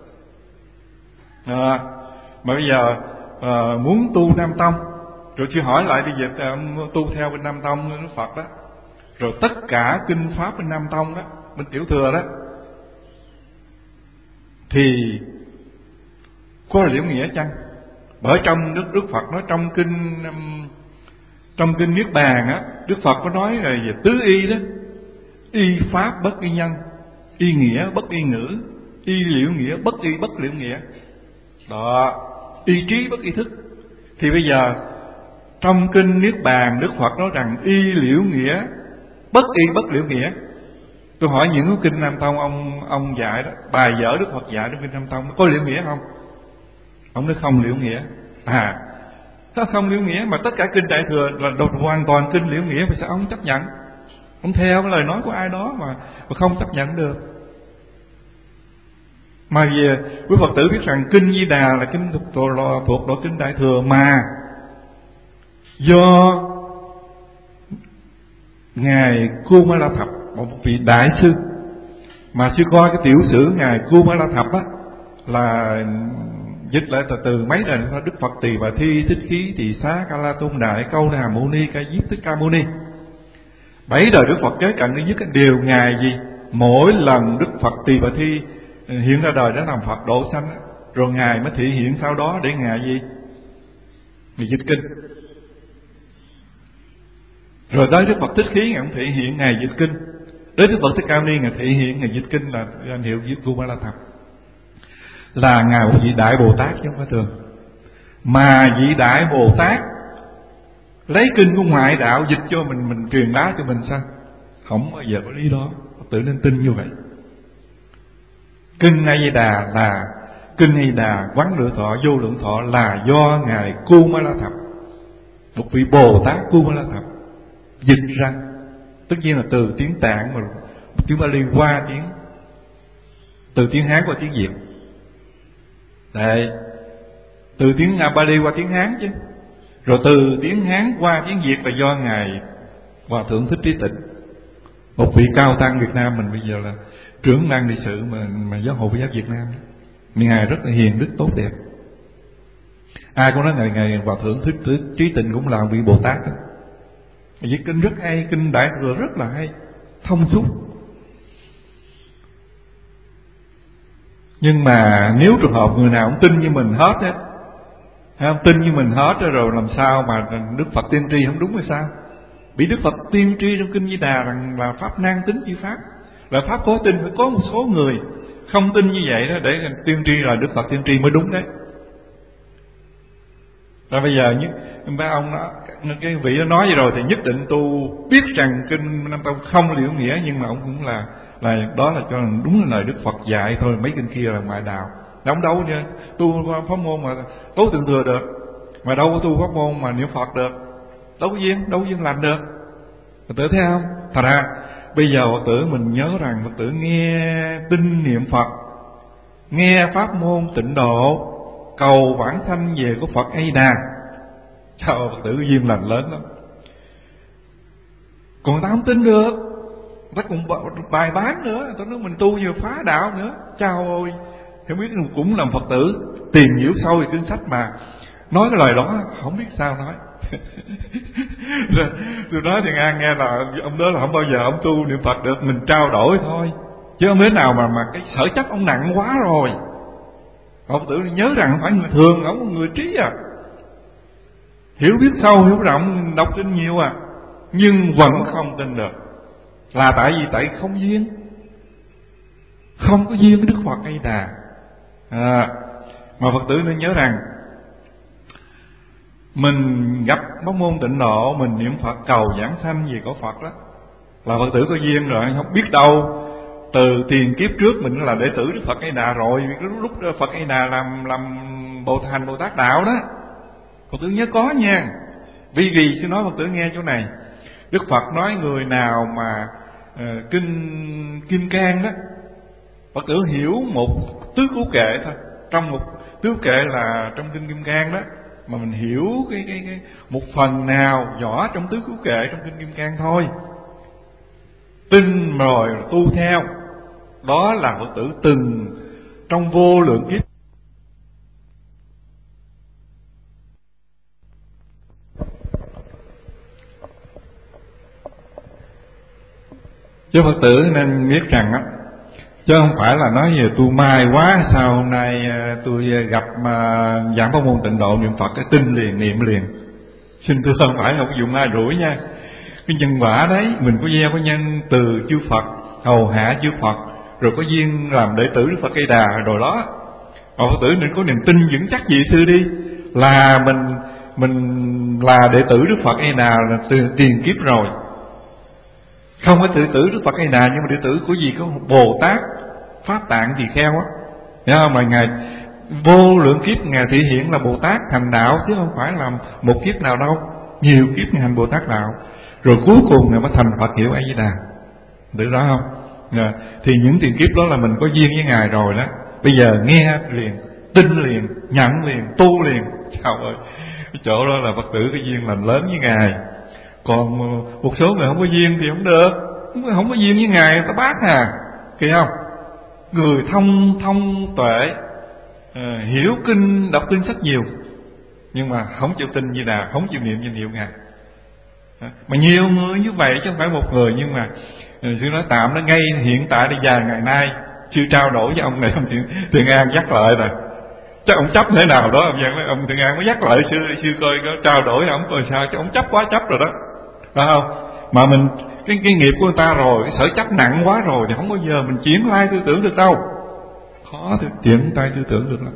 Mà bây giờ muốn tu Nam Tông, rồi chưa hỏi lại bây giờ tu theo bên Nam Tông Đức Phật đó, rồi tất cả kinh pháp bên Nam Tông đó, bên Tiểu Thừa đó, thì có liễu nghĩa chăng? Bởi trong Đức Phật nói trong kinh Niết Bàn á, Đức Phật có nói về tứ y đó: y pháp bất y nhân, y nghĩa bất y ngữ, y liễu nghĩa bất y bất liễu nghĩa. Đó, y trí bất y thức. Thì bây giờ trong kinh Niết Bàn, Đức Phật nói rằng y liễu nghĩa bất y bất liễu nghĩa. Tôi hỏi những cái kinh Nam Tông ông dạy đó, bài vở Đức Phật dạy trong kinh Nam Tông có liễu nghĩa không? Ông nói không liễu nghĩa. Nó không liễu nghĩa, mà tất cả kinh Đại Thừa là hoàn toàn kinh liễu nghĩa, vì sao ông chấp nhận? Ông theo cái lời nói của ai đó mà không chấp nhận được. Mà về quý Phật tử biết rằng kinh Di Đà là kinh thuộc độ kinh Đại Thừa, mà do ngài Kumala Thập, một vị đại sư, mà sư coi cái tiểu sử ngài Kumala Thập á, là dịch lại từ mấy đời nữa: Đức Phật Tỳ Bà Thi, Thích Khí, Tỳ Xá, Ca La Tôn Đại, Câu Đà Mâu Ni, Ca Diếp, Thích Ca Mâu Ni. 7 đời Đức Phật kế cận duy nhất điều ngài gì? Mỗi lần Đức Phật Tỳ Bà Thi hiện ra đời để làm Phật độ sanh, rồi ngài mới thị hiện sau đó để ngài gì? Ngài dịch kinh. Rồi tới Đức Phật Thích Khí, ngài cũng thị hiện ngài dịch kinh. Đến Đức Phật Thích Ca Mâu Ni, ngài thị hiện ngài dịch kinh, là danh hiệu với Kumala Thập. Là ngài một vị đại Bồ Tát chứ không phải thường. Mà vị đại Bồ Tát lấy kinh của ngoại đạo dịch cho mình truyền bá cho mình sao? Không bao giờ có lý đó. Phật tử nên tin như vậy. Kinh A Di Đà là kinh A Di Đà Quán Lượng Thọ, Vô Lượng Thọ là do ngài Kumala Thập, một vị Bồ Tát Kumala Thập dịch ra. Tất nhiên là từ tiếng Tạng mà tiếng Bali qua tiếng, từ tiếng Hán qua tiếng Việt. Đấy, từ tiếng Bali qua tiếng Hán chứ. Rồi từ tiếng Hán qua tiếng Việt là do ngài Hòa Thượng Thích Trí Tịnh, một vị cao tăng Việt Nam mình bây giờ là trưởng ban trị sự mà giáo hội Phật giáo Việt Nam. Ngài rất là hiền đức tốt đẹp. Ai cũng nói ngài Hòa Thượng Thích Trí Tịnh cũng là vị Bồ Tát đó. Vì kinh rất hay, kinh Đại Thừa rất là hay, thông suốt. Nhưng mà nếu trường hợp người nào cũng tin như mình hết á, không tin như mình hết rồi làm sao mà Đức Phật tiên tri không đúng hay sao? Bị Đức Phật tiên tri trong kinh Di Đà rằng là pháp nan tính chi pháp, là pháp có tin. Phải có một số người không tin như vậy đó để tiên tri là Đức Phật tiên tri mới đúng đấy. Rồi bây giờ ba ông đó, cái vị đó nói vậy rồi thì nhất định tu biết rằng kinh Nam Tông không liễu nghĩa, nhưng mà ông cũng là đó là cho đúng là lời Đức Phật dạy thôi. Mấy kinh kia là ngoại đạo, đóng đấu nha. Tu pháp môn mà tố Thượng Thừa được, mà đâu có tu pháp môn mà niệm Phật được. đâu có duyên lành được. Phật tử thấy không? Thật ra bây giờ Phật tử mình nhớ rằng Phật tử nghe tin niệm Phật, nghe pháp môn tịnh độ, cầu vãng sanh về của Phật A Di Đà, sao Phật tử có duyên lành lớn lắm. Còn người ta không tin được, người ta cũng bài bán nữa, tôi nói mình tu vừa phá đạo nữa. Chao ơi, không biết cũng làm Phật tử tìm hiểu sâu về kinh sách mà nói cái lời đó không biết sao nói. Tôi nói Thiện An nghe là ông đó là không bao giờ ông tu niệm Phật được, mình trao đổi thôi, chứ không biết nào mà cái sở chấp ông nặng quá rồi. Phật tử nhớ rằng không phải người thường, ông là người trí à, hiểu biết sâu hiểu rộng, đọc kinh nhiều à, nhưng vẫn không tin được. Là tại vì tại không duyên, không có duyên với Đức Phật A Di Đà. Mà Phật tử nên nhớ rằng mình gặp pháp môn tịnh độ, mình niệm Phật cầu giảng sanh về cõi Phật đó, là Phật tử có duyên rồi. Không biết đâu từ tiền kiếp trước mình là đệ tử Đức Phật A Di Đà rồi, lúc Phật A Di Đà làm Bồ Tát đạo đó, Phật tử nhớ có nha. Vì xin nói Phật tử nghe chỗ này, Đức Phật nói người nào mà kinh Kim Cang đó, Phật tử hiểu một tứ cứu kệ thôi, trong một tứ kệ là trong kinh Kim Cang đó, mà mình hiểu cái một phần nào nhỏ trong tứ cứu kệ trong kinh Kim Cang thôi, tin rồi tu theo, đó là Phật tử từng trong vô lượng kiếp chứ. Phật tử nên biết rằng á, chứ không phải là nói về tôi may quá sao hôm nay tôi gặp giảng pháp môn tịnh độ niệm Phật cái tin liền niệm liền. Xin thưa không phải không dùng ai rủi nha. Cái nhân quả đấy, mình có gieo có nhân từ chư Phật, hầu hạ chư Phật, rồi có duyên làm đệ tử Đức Phật A Di Đà rồi đó. Phật tử nên có niềm tin vững chắc vị sư đi, là mình là đệ tử Đức Phật A Di Đà là từ tiền kiếp rồi. Không có đệ tử Đức Phật A Di Đà, nhưng mà đệ tử của gì có Bồ Tát Pháp Tạng Tỳ Kheo á, hiểu không? Mà ngài vô lượng kiếp ngài thể hiện là Bồ Tát thành đạo, chứ không phải là một kiếp nào đâu, nhiều kiếp ngài hành Bồ Tát đạo, rồi cuối cùng ngài mới thành Phật hiệu A Di Đà, được đó không? Thì những tiền kiếp đó là mình có duyên với ngài rồi đó. Bây giờ nghe liền, tin liền, nhận liền, tu liền. Trời ơi, cái chỗ đó là Phật tử có duyên làm lớn với ngài. Còn một số người không có duyên thì không được, không có duyên với ngài ta bác à, kìa không? Người thông tuệ, hiểu kinh, đọc kinh sách nhiều, nhưng mà không chịu tin Di Đà, không chịu niệm danh hiệu ngài. Mà nhiều người như vậy chứ không phải một người. Nhưng mà sư nói tạm nó ngay hiện tại đây vài ngày nay chưa trao đổi với ông này, ông Thiện An dắt lại rồi, chắc ông chấp thế nào đó. Ông Thiện An mới dắt lại sư coi có trao đổi với ông coi sao, chứ ông chấp quá chấp rồi đó, phải không? Mà mình cái nghiệp của người ta rồi, cái sở chấp nặng quá rồi thì không bao giờ mình chuyển lai tư tưởng được đâu, khó chuyển tay tư tưởng được lắm.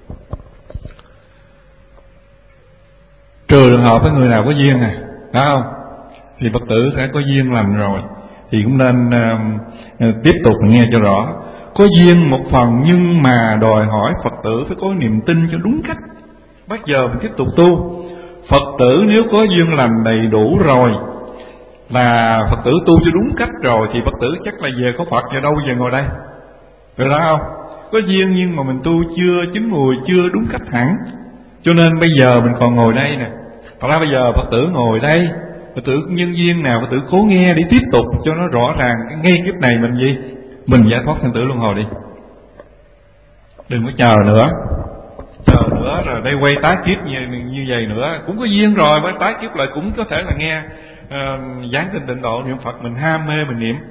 Trừ trường hợp với người nào có duyên phải không? Thì Phật tử phải có duyên lành rồi thì cũng nên tiếp tục nghe cho rõ. Có duyên một phần nhưng mà đòi hỏi Phật tử phải có niềm tin cho đúng cách. Bây giờ mình tiếp tục tu. Phật tử nếu có duyên lành đầy đủ rồi, là Phật tử tu cho đúng cách rồi, thì Phật tử chắc là về có Phật, giờ đâu giờ ngồi đây, được đó không? Có duyên nhưng mà mình tu chưa chín mùi, chưa đúng cách hẳn, cho nên bây giờ mình còn ngồi đây nè. Thật ra bây giờ Phật tử ngồi đây, Phật tử nhân duyên nào Phật tử cố nghe để tiếp tục cho nó rõ ràng. Ngay kiếp này mình gì? Mình giải thoát sanh tử luân hồi đi, đừng có chờ nữa rồi đây quay tái kiếp như vậy nữa. Cũng có duyên rồi, với tái kiếp lại cũng có thể là nghe giảng kinh tịnh độ niệm Phật, mình ham mê mình niệm,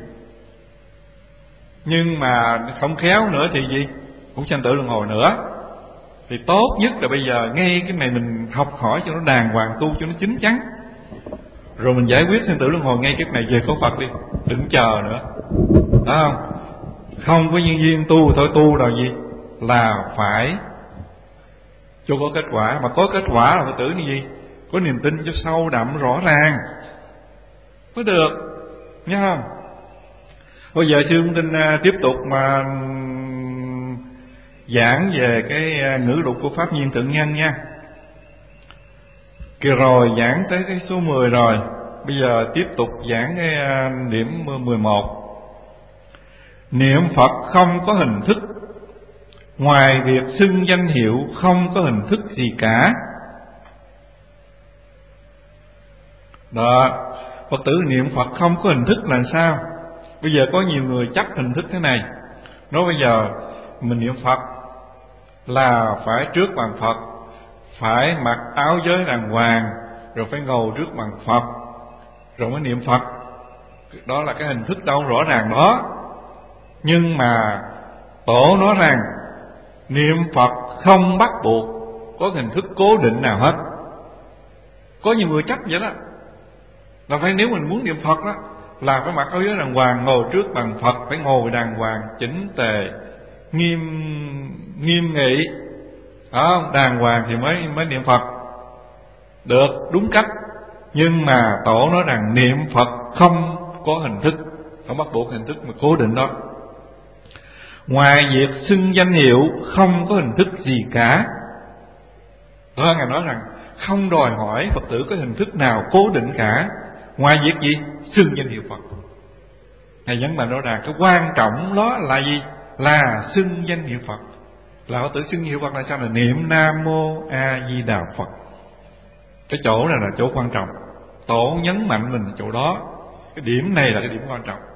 nhưng mà không khéo nữa thì gì? Cũng sanh tử luân hồi nữa. Thì tốt nhất là bây giờ ngay cái này mình học hỏi cho nó đàng hoàng, tu cho nó chín chắn, rồi mình giải quyết sanh tử luân hồi ngay kiếp này về có Phật đi, đừng chờ nữa, đó không? Không có nhân duyên tu thôi, tu là gì? Là phải cho có kết quả. Mà có kết quả là Phật tử như gì? Có niềm tin cho sâu đậm rõ ràng mới được, nhớ không? Bây giờ sư cũng tin tiếp tục mà giảng về cái ngữ lục của Pháp Nhiên Thượng Nhân nha. Kỳ rồi giảng tới cái số 10 rồi. Bây giờ tiếp tục giảng cái điểm 11. Niệm Phật không có hình thức, ngoài việc xưng danh hiệu không có hình thức gì cả. Đó, Phật tử niệm Phật không có hình thức là sao? Bây giờ có nhiều người chấp hình thức thế này. Nói bây giờ mình niệm Phật là phải trước bàn Phật, phải mặc áo giới đàng hoàng, rồi phải ngồi trước bàn Phật, rồi mới niệm Phật. Đó là cái hình thức đâu rõ ràng đó. Nhưng mà Tổ nói rằng niệm Phật không bắt buộc có hình thức cố định nào hết. Có nhiều người chấp vậy đó, là phải nếu mình muốn niệm Phật đó là phải mặc áo giới đàng hoàng, ngồi trước bàn Phật, phải ngồi đàng hoàng, chỉnh tề, nghiêm nghị, đàng hoàng thì mới niệm Phật được đúng cách. Nhưng mà Tổ nói rằng niệm Phật không có hình thức, không bắt buộc hình thức mà cố định đó. Ngoài việc xưng danh hiệu không có hình thức gì cả. Đó, Ngài nói rằng không đòi hỏi Phật tử có hình thức nào cố định cả, ngoài việc gì? Xưng danh hiệu Phật. Ngài nhấn mạnh rõ ràng cái quan trọng đó là gì? Là xưng danh hiệu Phật. Là Phật tử xưng hiệu Phật là sao? Là niệm Nam Mô A Di Đà Phật. Cái chỗ này là chỗ quan trọng. Tổ nhấn mạnh mình chỗ đó. Cái điểm này là cái điểm quan trọng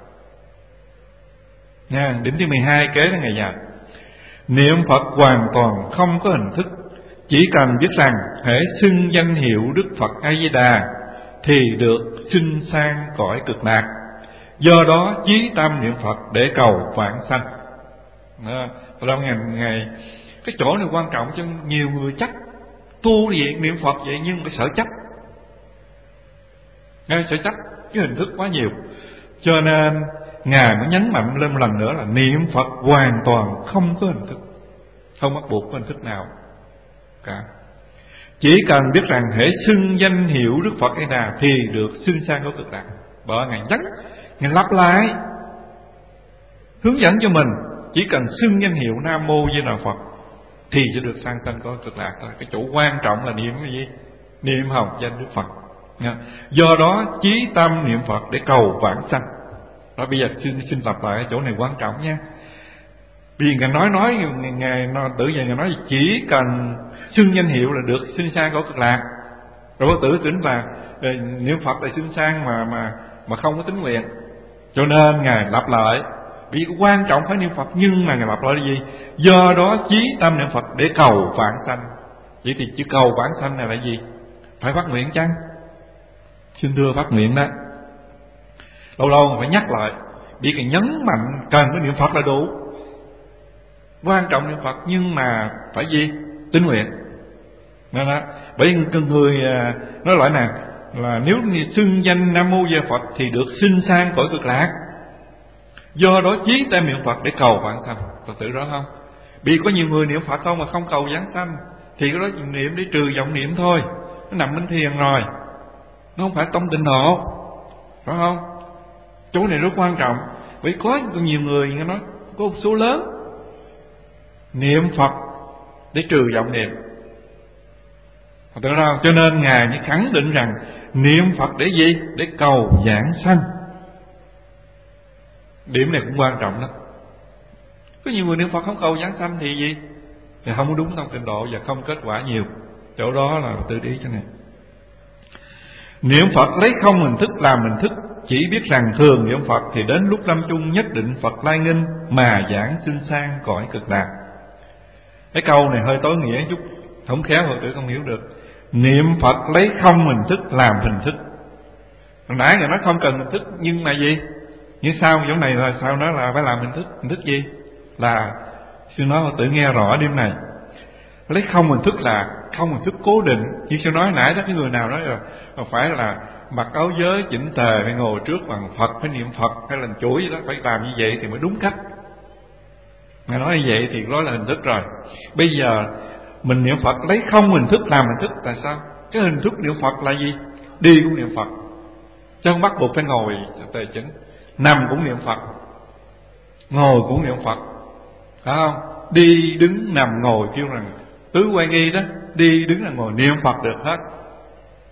nha. Điểm thứ 12 kế đó Ngài dạy niệm Phật hoàn toàn không có hình thức, chỉ cần biết rằng hễ xưng danh hiệu Đức Phật A Di Đà thì được sinh sang cõi cực lạc. Do đó chí tâm niệm Phật để cầu vãng sanh. Đó, ngày cái chỗ này quan trọng cho nhiều người chấp tu gì niệm Phật vậy nhưng phải sợ chấp. Sợ chấp cái hình thức quá nhiều, cho nên Ngài mới nhấn mạnh lên một lần nữa là niệm Phật hoàn toàn không có hình thức, không bắt buộc có hình thức nào cả. Chỉ cần biết rằng hễ xưng danh hiệu Đức Phật A Di Đà thì được xưng sang cõi cực lạc. Bởi Ngài nhắc, Ngài lặp lại hướng dẫn cho mình, chỉ cần xưng danh hiệu Nam Mô Di Đà Phật thì sẽ được sang sanh cõi cực lạc thôi. Cái chỗ quan trọng là niệm cái gì? Niệm hồng danh Đức Phật. Do đó chí tâm niệm Phật để cầu vãng sanh. Đó, bây giờ xin lặp lại chỗ này quan trọng nha. Vì Ngài nói Ngài tự nhiên Ngài nói chỉ cần xưng danh hiệu là được sinh sang cõi cực lạc. Rồi Phật tử tỉnh và niệm Phật là sinh sang mà không có tính nguyện. Cho nên Ngài lặp lại, vì quan trọng phải niệm Phật, nhưng mà Ngài lặp lại là gì? Do đó chí tâm niệm Phật để cầu vãng sanh. Vậy thì chữ cầu vãng sanh này là gì? Phải phát nguyện chăng? Xin thưa phát nguyện đó. Lâu lâu phải nhắc lại, bị cái nhấn mạnh cần cái niệm Phật là đủ. Quan trọng niệm Phật nhưng mà phải gì? Tín nguyện. Nên đó, bởi người nói lại nè, là nếu xưng danh Nam Mô Di Đà Phật thì được sinh sang cõi cực lạc. Do đó chí tâm niệm Phật để cầu vãng sanh. Phật tử rõ không? Vì có nhiều người niệm Phật không mà không cầu vãng sanh thì cái đó niệm để trừ vọng niệm thôi, nó nằm bên thiền rồi, nó không phải tông tịnh độ, phải không? Chỗ này rất quan trọng. Vì có nhiều người nghe nói có một số lớn niệm Phật để trừ vọng niệm, tưởng không? Cho nên Ngài mới khẳng định rằng niệm Phật để gì? Để cầu vãng sanh. Điểm này cũng quan trọng lắm. Có nhiều người niệm Phật không cầu vãng sanh thì gì? Thì không có đúng tông tịnh độ và không kết quả nhiều. Chỗ đó là tự ý cho này. Niệm Phật lấy không hình thức làm hình thức, chỉ biết rằng thường niệm Phật thì đến lúc lâm chung nhất định Phật lai nghinh mà giảng sinh sang cõi cực lạc. Cái câu này hơi tối nghĩa chút, không khéo Phật tử không hiểu được. Niệm Phật lấy không hình thức làm hình thức. Hồi nãy Ngài nói không cần hình thức, nhưng mà gì? Nhưng sao chỗ này là sao nói là phải làm hình thức? Hình thức gì? Là sư nói Phật tử nghe rõ điểm này. Lấy không hình thức là không hình thức cố định. Như sư nói nãy đó, cái người nào nói là phải là mặc áo giới chỉnh tề, phải ngồi trước bằng Phật, phải niệm Phật, hay là chuỗi gì đó, phải làm như vậy thì mới đúng cách. Ngài nói như vậy thì đó là hình thức rồi. Bây giờ mình niệm Phật lấy không hình thức làm hình thức là sao? Cái hình thức niệm Phật là gì? Đi cũng niệm Phật, chứ không bắt buộc phải ngồi tề chỉnh. Nằm cũng niệm Phật, ngồi cũng niệm Phật, phải không? Đi đứng nằm ngồi kêu rằng tứ quan nghi đó, đi đứng là ngồi niệm Phật được hết.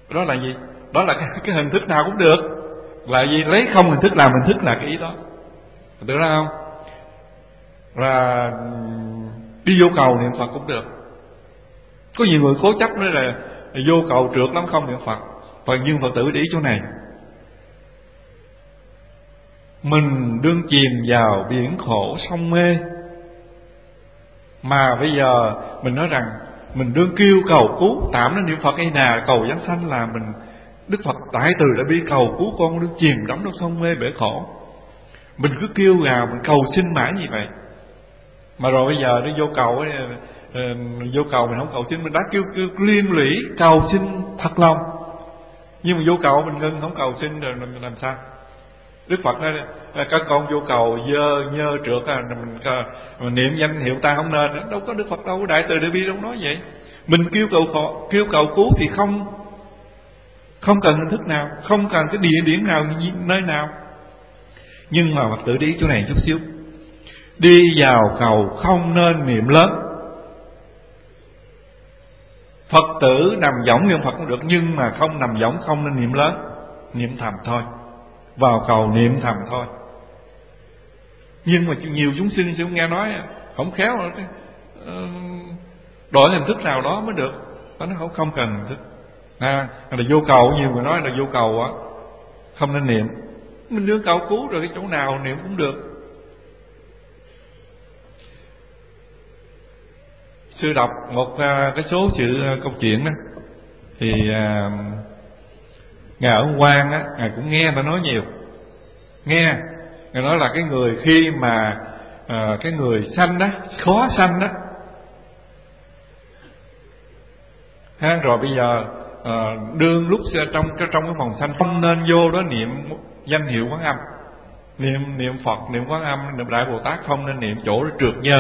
Đó là gì? Đó là cái hình thức nào cũng được. Là gì? Lấy không hình thức làm hình thức là cái ý đó. Tưởng ra không? Là đi vô cầu niệm Phật cũng được. Có nhiều người cố chấp nói là vô cầu trượt lắm không niệm Phật. Nhưng Phật tử để ý chỗ này, mình đương chìm vào biển khổ sông mê, mà bây giờ mình nói rằng mình đương kêu cầu cứu, tạm nói niệm Phật hay nào cầu giáng sanh, là mình Đức Phật Đại Từ đã bi cầu cứu con đương chìm đắm trong sông mê bể khổ. Mình cứ kêu gào, mình cầu xin mãi như vậy. Mà rồi bây giờ nó vô cầu ấy, vô cầu mình không cầu xin, mình đã kêu liên lụy cầu xin thật lòng, nhưng mà vô cầu mình ngưng không cầu xin rồi mình làm sao? Đức Phật nói các con vô cầu dơ nhơ trượt mình niệm danh hiệu ta không nên. Đâu có, Đức Phật đâu có Đại Từ Đại Bi đâu nói vậy. Mình kêu cầu cứu thì không cần hình thức nào, không cần cái địa điểm nào, nơi nào. Nhưng mà Phật tử để ý chỗ này chút xíu. Đi vào cầu không nên niệm lớn. Phật tử nằm võng niệm Phật cũng được, nhưng mà không nằm võng không nên niệm lớn, niệm thầm thôi. Vào cầu niệm thầm thôi. Nhưng mà nhiều chúng sinh sẽ nghe nói không khéo rồi, đổi hình thức nào đó mới được. Nó không cần hình thức. Là vô cầu, nhiều người nói là vô cầu á không nên niệm. Mình đưa cầu cứu rồi, cái chỗ nào niệm cũng được. Sư đọc một cái số sự câu chuyện đó, thì Ngài ở Quan á, Ngài cũng nghe người ta nói nhiều. Ngài nói là cái người khi mà cái người sanh đó, khó sanh đó, rồi bây giờ đương lúc trong cái phòng sanh không nên vô đó niệm danh hiệu Quán Âm, niệm Phật, niệm Quán Âm, niệm Đại Bồ Tát, không nên niệm chỗ đó trượt nhơ.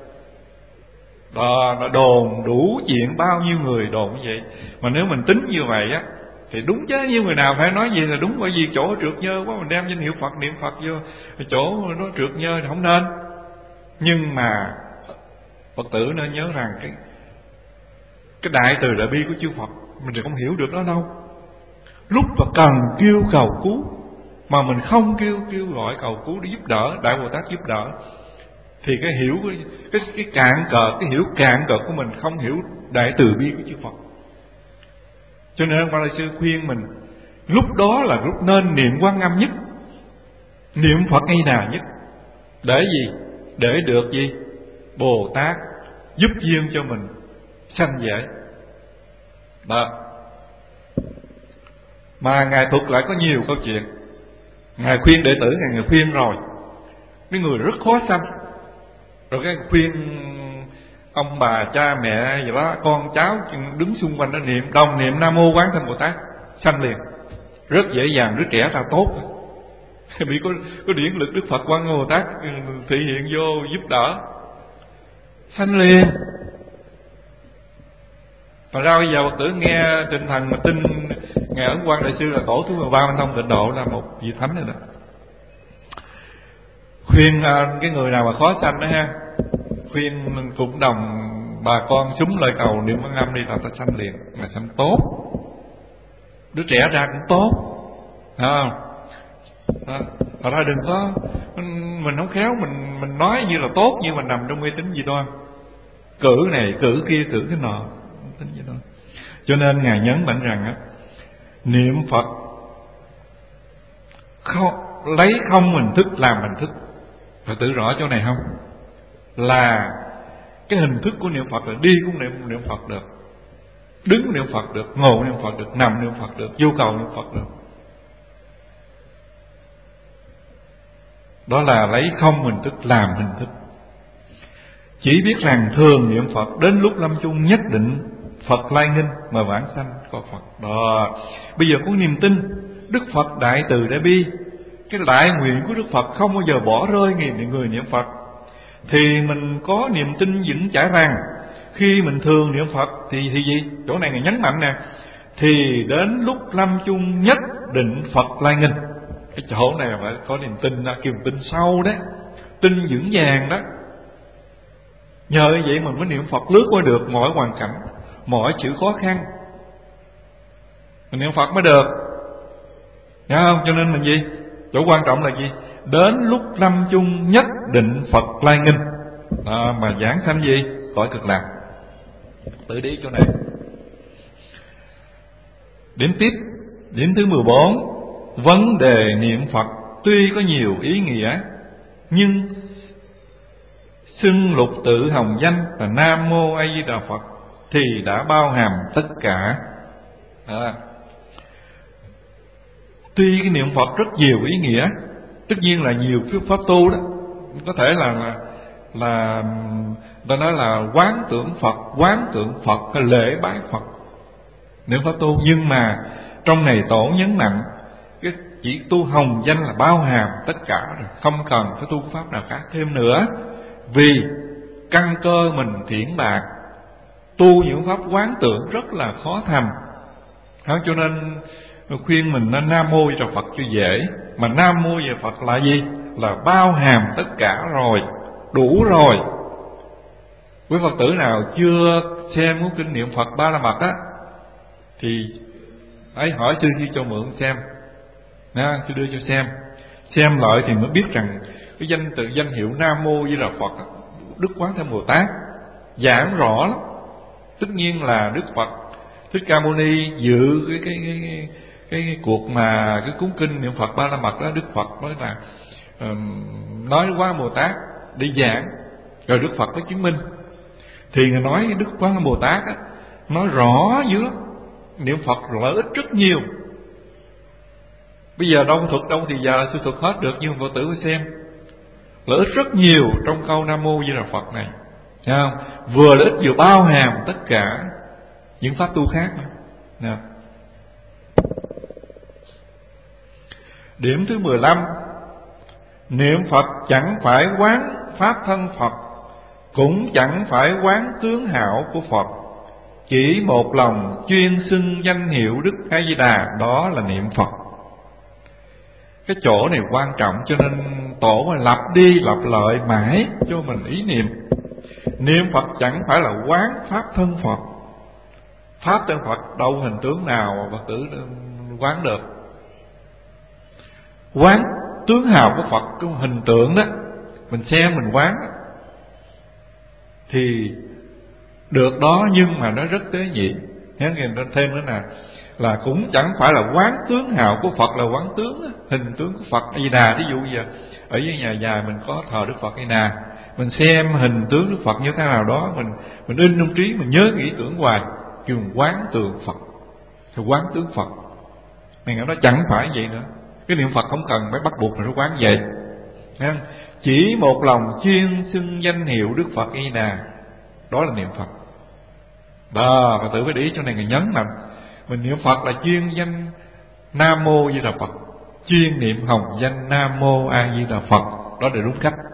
Đó, đồn đủ chuyện, bao nhiêu người đồn như vậy. Mà nếu mình tính như vậy á thì đúng chứ, nhiều người nào phải nói gì là đúng, bởi vì chỗ trượt nhơ quá, mình đem danh hiệu Phật, niệm Phật vô chỗ nó trượt nhơ thì không nên. Nhưng mà Phật tử nên nhớ rằng cái Đại Từ Đại Bi của chư Phật mình thì không hiểu được đó đâu. Lúc mà cần kêu cầu cứu mà mình không kêu gọi cầu cứu để giúp đỡ, Đại Bồ Tát giúp đỡ, thì cái hiểu cái cạn cợt, cái hiểu cạn cợt của mình không hiểu Đại Từ Bi của chư Phật. Cho nên ông Ba La Sư khuyên mình lúc đó là lúc nên niệm Quán Âm nhất, niệm Phật hay nào nhất. Để gì? Để được gì? Bồ Tát giúp duyên cho mình sanh dễ. Đó. Mà Ngài thuật lại có nhiều câu chuyện. Ngài khuyên đệ tử, Ngài khuyên rồi mấy người rất khó sanh, rồi cái khuyên ông bà cha mẹ gì đó, con cháu đứng xung quanh nó niệm đồng niệm Nam Mô Quán Thân Bồ Tát, sanh liền, rất dễ dàng. Đứa trẻ ta tốt bị có điển lực Đức Phật Quan Bồ Tát thể hiện vô giúp đỡ, sanh liền. Mà ra bây giờ Phật tử nghe tinh thần mà tin Ngài Ấn Quang Đại Sư là tổ thứ 13 Minh Thông Tịnh Độ, là một vị thánh rồi đó. Khuyên cái người nào mà khó sanh đó ha, khuyên cũng đồng bà con súng lời cầu niệm Quán Âm đi là ta sanh liền, mà sanh tốt, đứa trẻ ra cũng tốt, không? Thật ra đừng có mình không khéo mình nói như là tốt, nhưng mà nằm trong mê tín gì đó, cử này cử kia cử cái nọ, tính gì đó. Cho nên Ngài nhấn mạnh rằng á, niệm Phật lấy không hình thức làm hình thức. Phật tử rõ chỗ này không? Là cái hình thức của niệm Phật là đi cũng niệm Phật được, đứng niệm Phật được, ngồi niệm Phật được, nằm niệm Phật được, vô cầu niệm Phật được. Đó là lấy không hình thức làm hình thức. Chỉ biết rằng thường niệm Phật, đến lúc lâm chung nhất định Phật lai nghinh mà vãng sanh có Phật. Đó. Bây giờ có niềm tin Đức Phật Đại Từ Đại Bi, cái đại nguyện của Đức Phật không bao giờ bỏ rơi người niệm Phật, thì mình có niềm tin vững chãi rằng khi mình thường niệm Phật thì gì? Chỗ này Ngài nhấn mạnh nè, thì đến lúc lâm chung nhất định Phật lai nghinh. Cái chỗ này phải có niềm tin, kêu tin sâu đó, tin vững vàng đó. Nhờ vậy mình mới niệm Phật lướt qua được mọi hoàn cảnh, mọi chữ khó khăn. mình niệm Phật mới được, hiểu không? Cho nên mình gì? Chỗ quan trọng là gì? Đến lúc lâm chung nhất định Phật lai nghinh. Mà giảng sanh gì? Cõi cực lạc. Tự đi chỗ này. Điểm tiếp, điểm thứ 14. Vấn đề niệm Phật tuy có nhiều ý nghĩa, nhưng xưng lục tự hồng danh là Nam Mô A Di Đà Phật thì đã bao hàm tất cả. Tuy cái niệm Phật rất nhiều ý nghĩa, tất nhiên là nhiều pháp tu đó, có thể là ta nói là quán tưởng Phật hay lễ bái Phật, niệm pháp tu, nhưng mà trong này tổ nhấn mạnh cái chỉ tu hồng danh là bao hàm tất cả rồi, không cần phải tu pháp nào khác thêm nữa. Vì căn cơ mình thiển bạc, tu những pháp quán tưởng rất là khó thành. Cho nên khuyên mình nên Nam Mô Di Đà Phật cho dễ. Mà Nam Mô Di Đà Phật là gì? Là bao hàm tất cả rồi, đủ rồi. Quý Phật tử nào chưa xem cuốn kinh niệm Phật Ba La Mật á, thì hãy hỏi sư cho mượn xem, sư đưa cho xem lại thì mới biết rằng cái danh hiệu Nam Mô Di Đà Phật, Đức Quán Thế Bồ Tát giảng rõ lắm. Tất nhiên là Đức Phật Thích Ca Mâu Ni dự cái cuộc mà cái cuốn kinh niệm Phật Ba La Mật đó, Đức Phật mới là nói Quán Bồ Tát để giảng, rồi Đức Phật có chứng minh. Thì người nói Đức Quán Bồ Tát á, nói rõ dữ lắm, niệm Phật lợi ích rất nhiều. Bây giờ đâu thì giờ là sư thuật hết được, nhưng Phật tử phải xem lợi ích rất nhiều trong câu Nam Mô Di Đà Phật này, thấy không? Vừa lợi ích vừa bao hàm tất cả những pháp tu khác nữa. Điểm thứ 15. Niệm Phật chẳng phải quán pháp thân Phật, cũng chẳng phải quán tướng hảo của Phật, chỉ một lòng chuyên xưng danh hiệu Đức A Di Đà, đó là niệm Phật. Cái chỗ này quan trọng, cho nên tổ mà lặp đi lặp lại mãi cho mình ý niệm. Niệm Phật chẳng phải là quán pháp thân Phật. Pháp thân Phật đâu hình tướng nào mà Phật tử quán được. Quán tướng hào của Phật, cái hình tượng đó, mình xem mình quán đó, thì được đó, nhưng mà nó rất tế nhị. Nghe thêm nữa nè, là cũng chẳng phải là quán tướng hào của Phật là quán tướng đó, hình tướng của Phật A Di Đà. Ví dụ giờ ở dưới nhà dài mình có thờ Đức Phật A Di Đà, mình xem hình tướng Đức Phật như thế nào đó, mình in trong trí, mình nhớ nghĩ tưởng hoài, kêu mình quán tượng Phật, thì quán tướng Phật. Mình nói chẳng phải vậy nữa. Cái niệm Phật không cần phải bắt buộc là nó quán vậy. Chỉ một lòng chuyên xưng danh hiệu Đức Phật A Di Đà, đó là niệm Phật. Đó, Phật tử phải để ý chỗ này, người nhấn mạnh mình niệm Phật là chuyên danh Nam Mô Di Đà Phật, chuyên niệm hồng danh Nam Mô A Di Đà Phật, đó là đúng cách.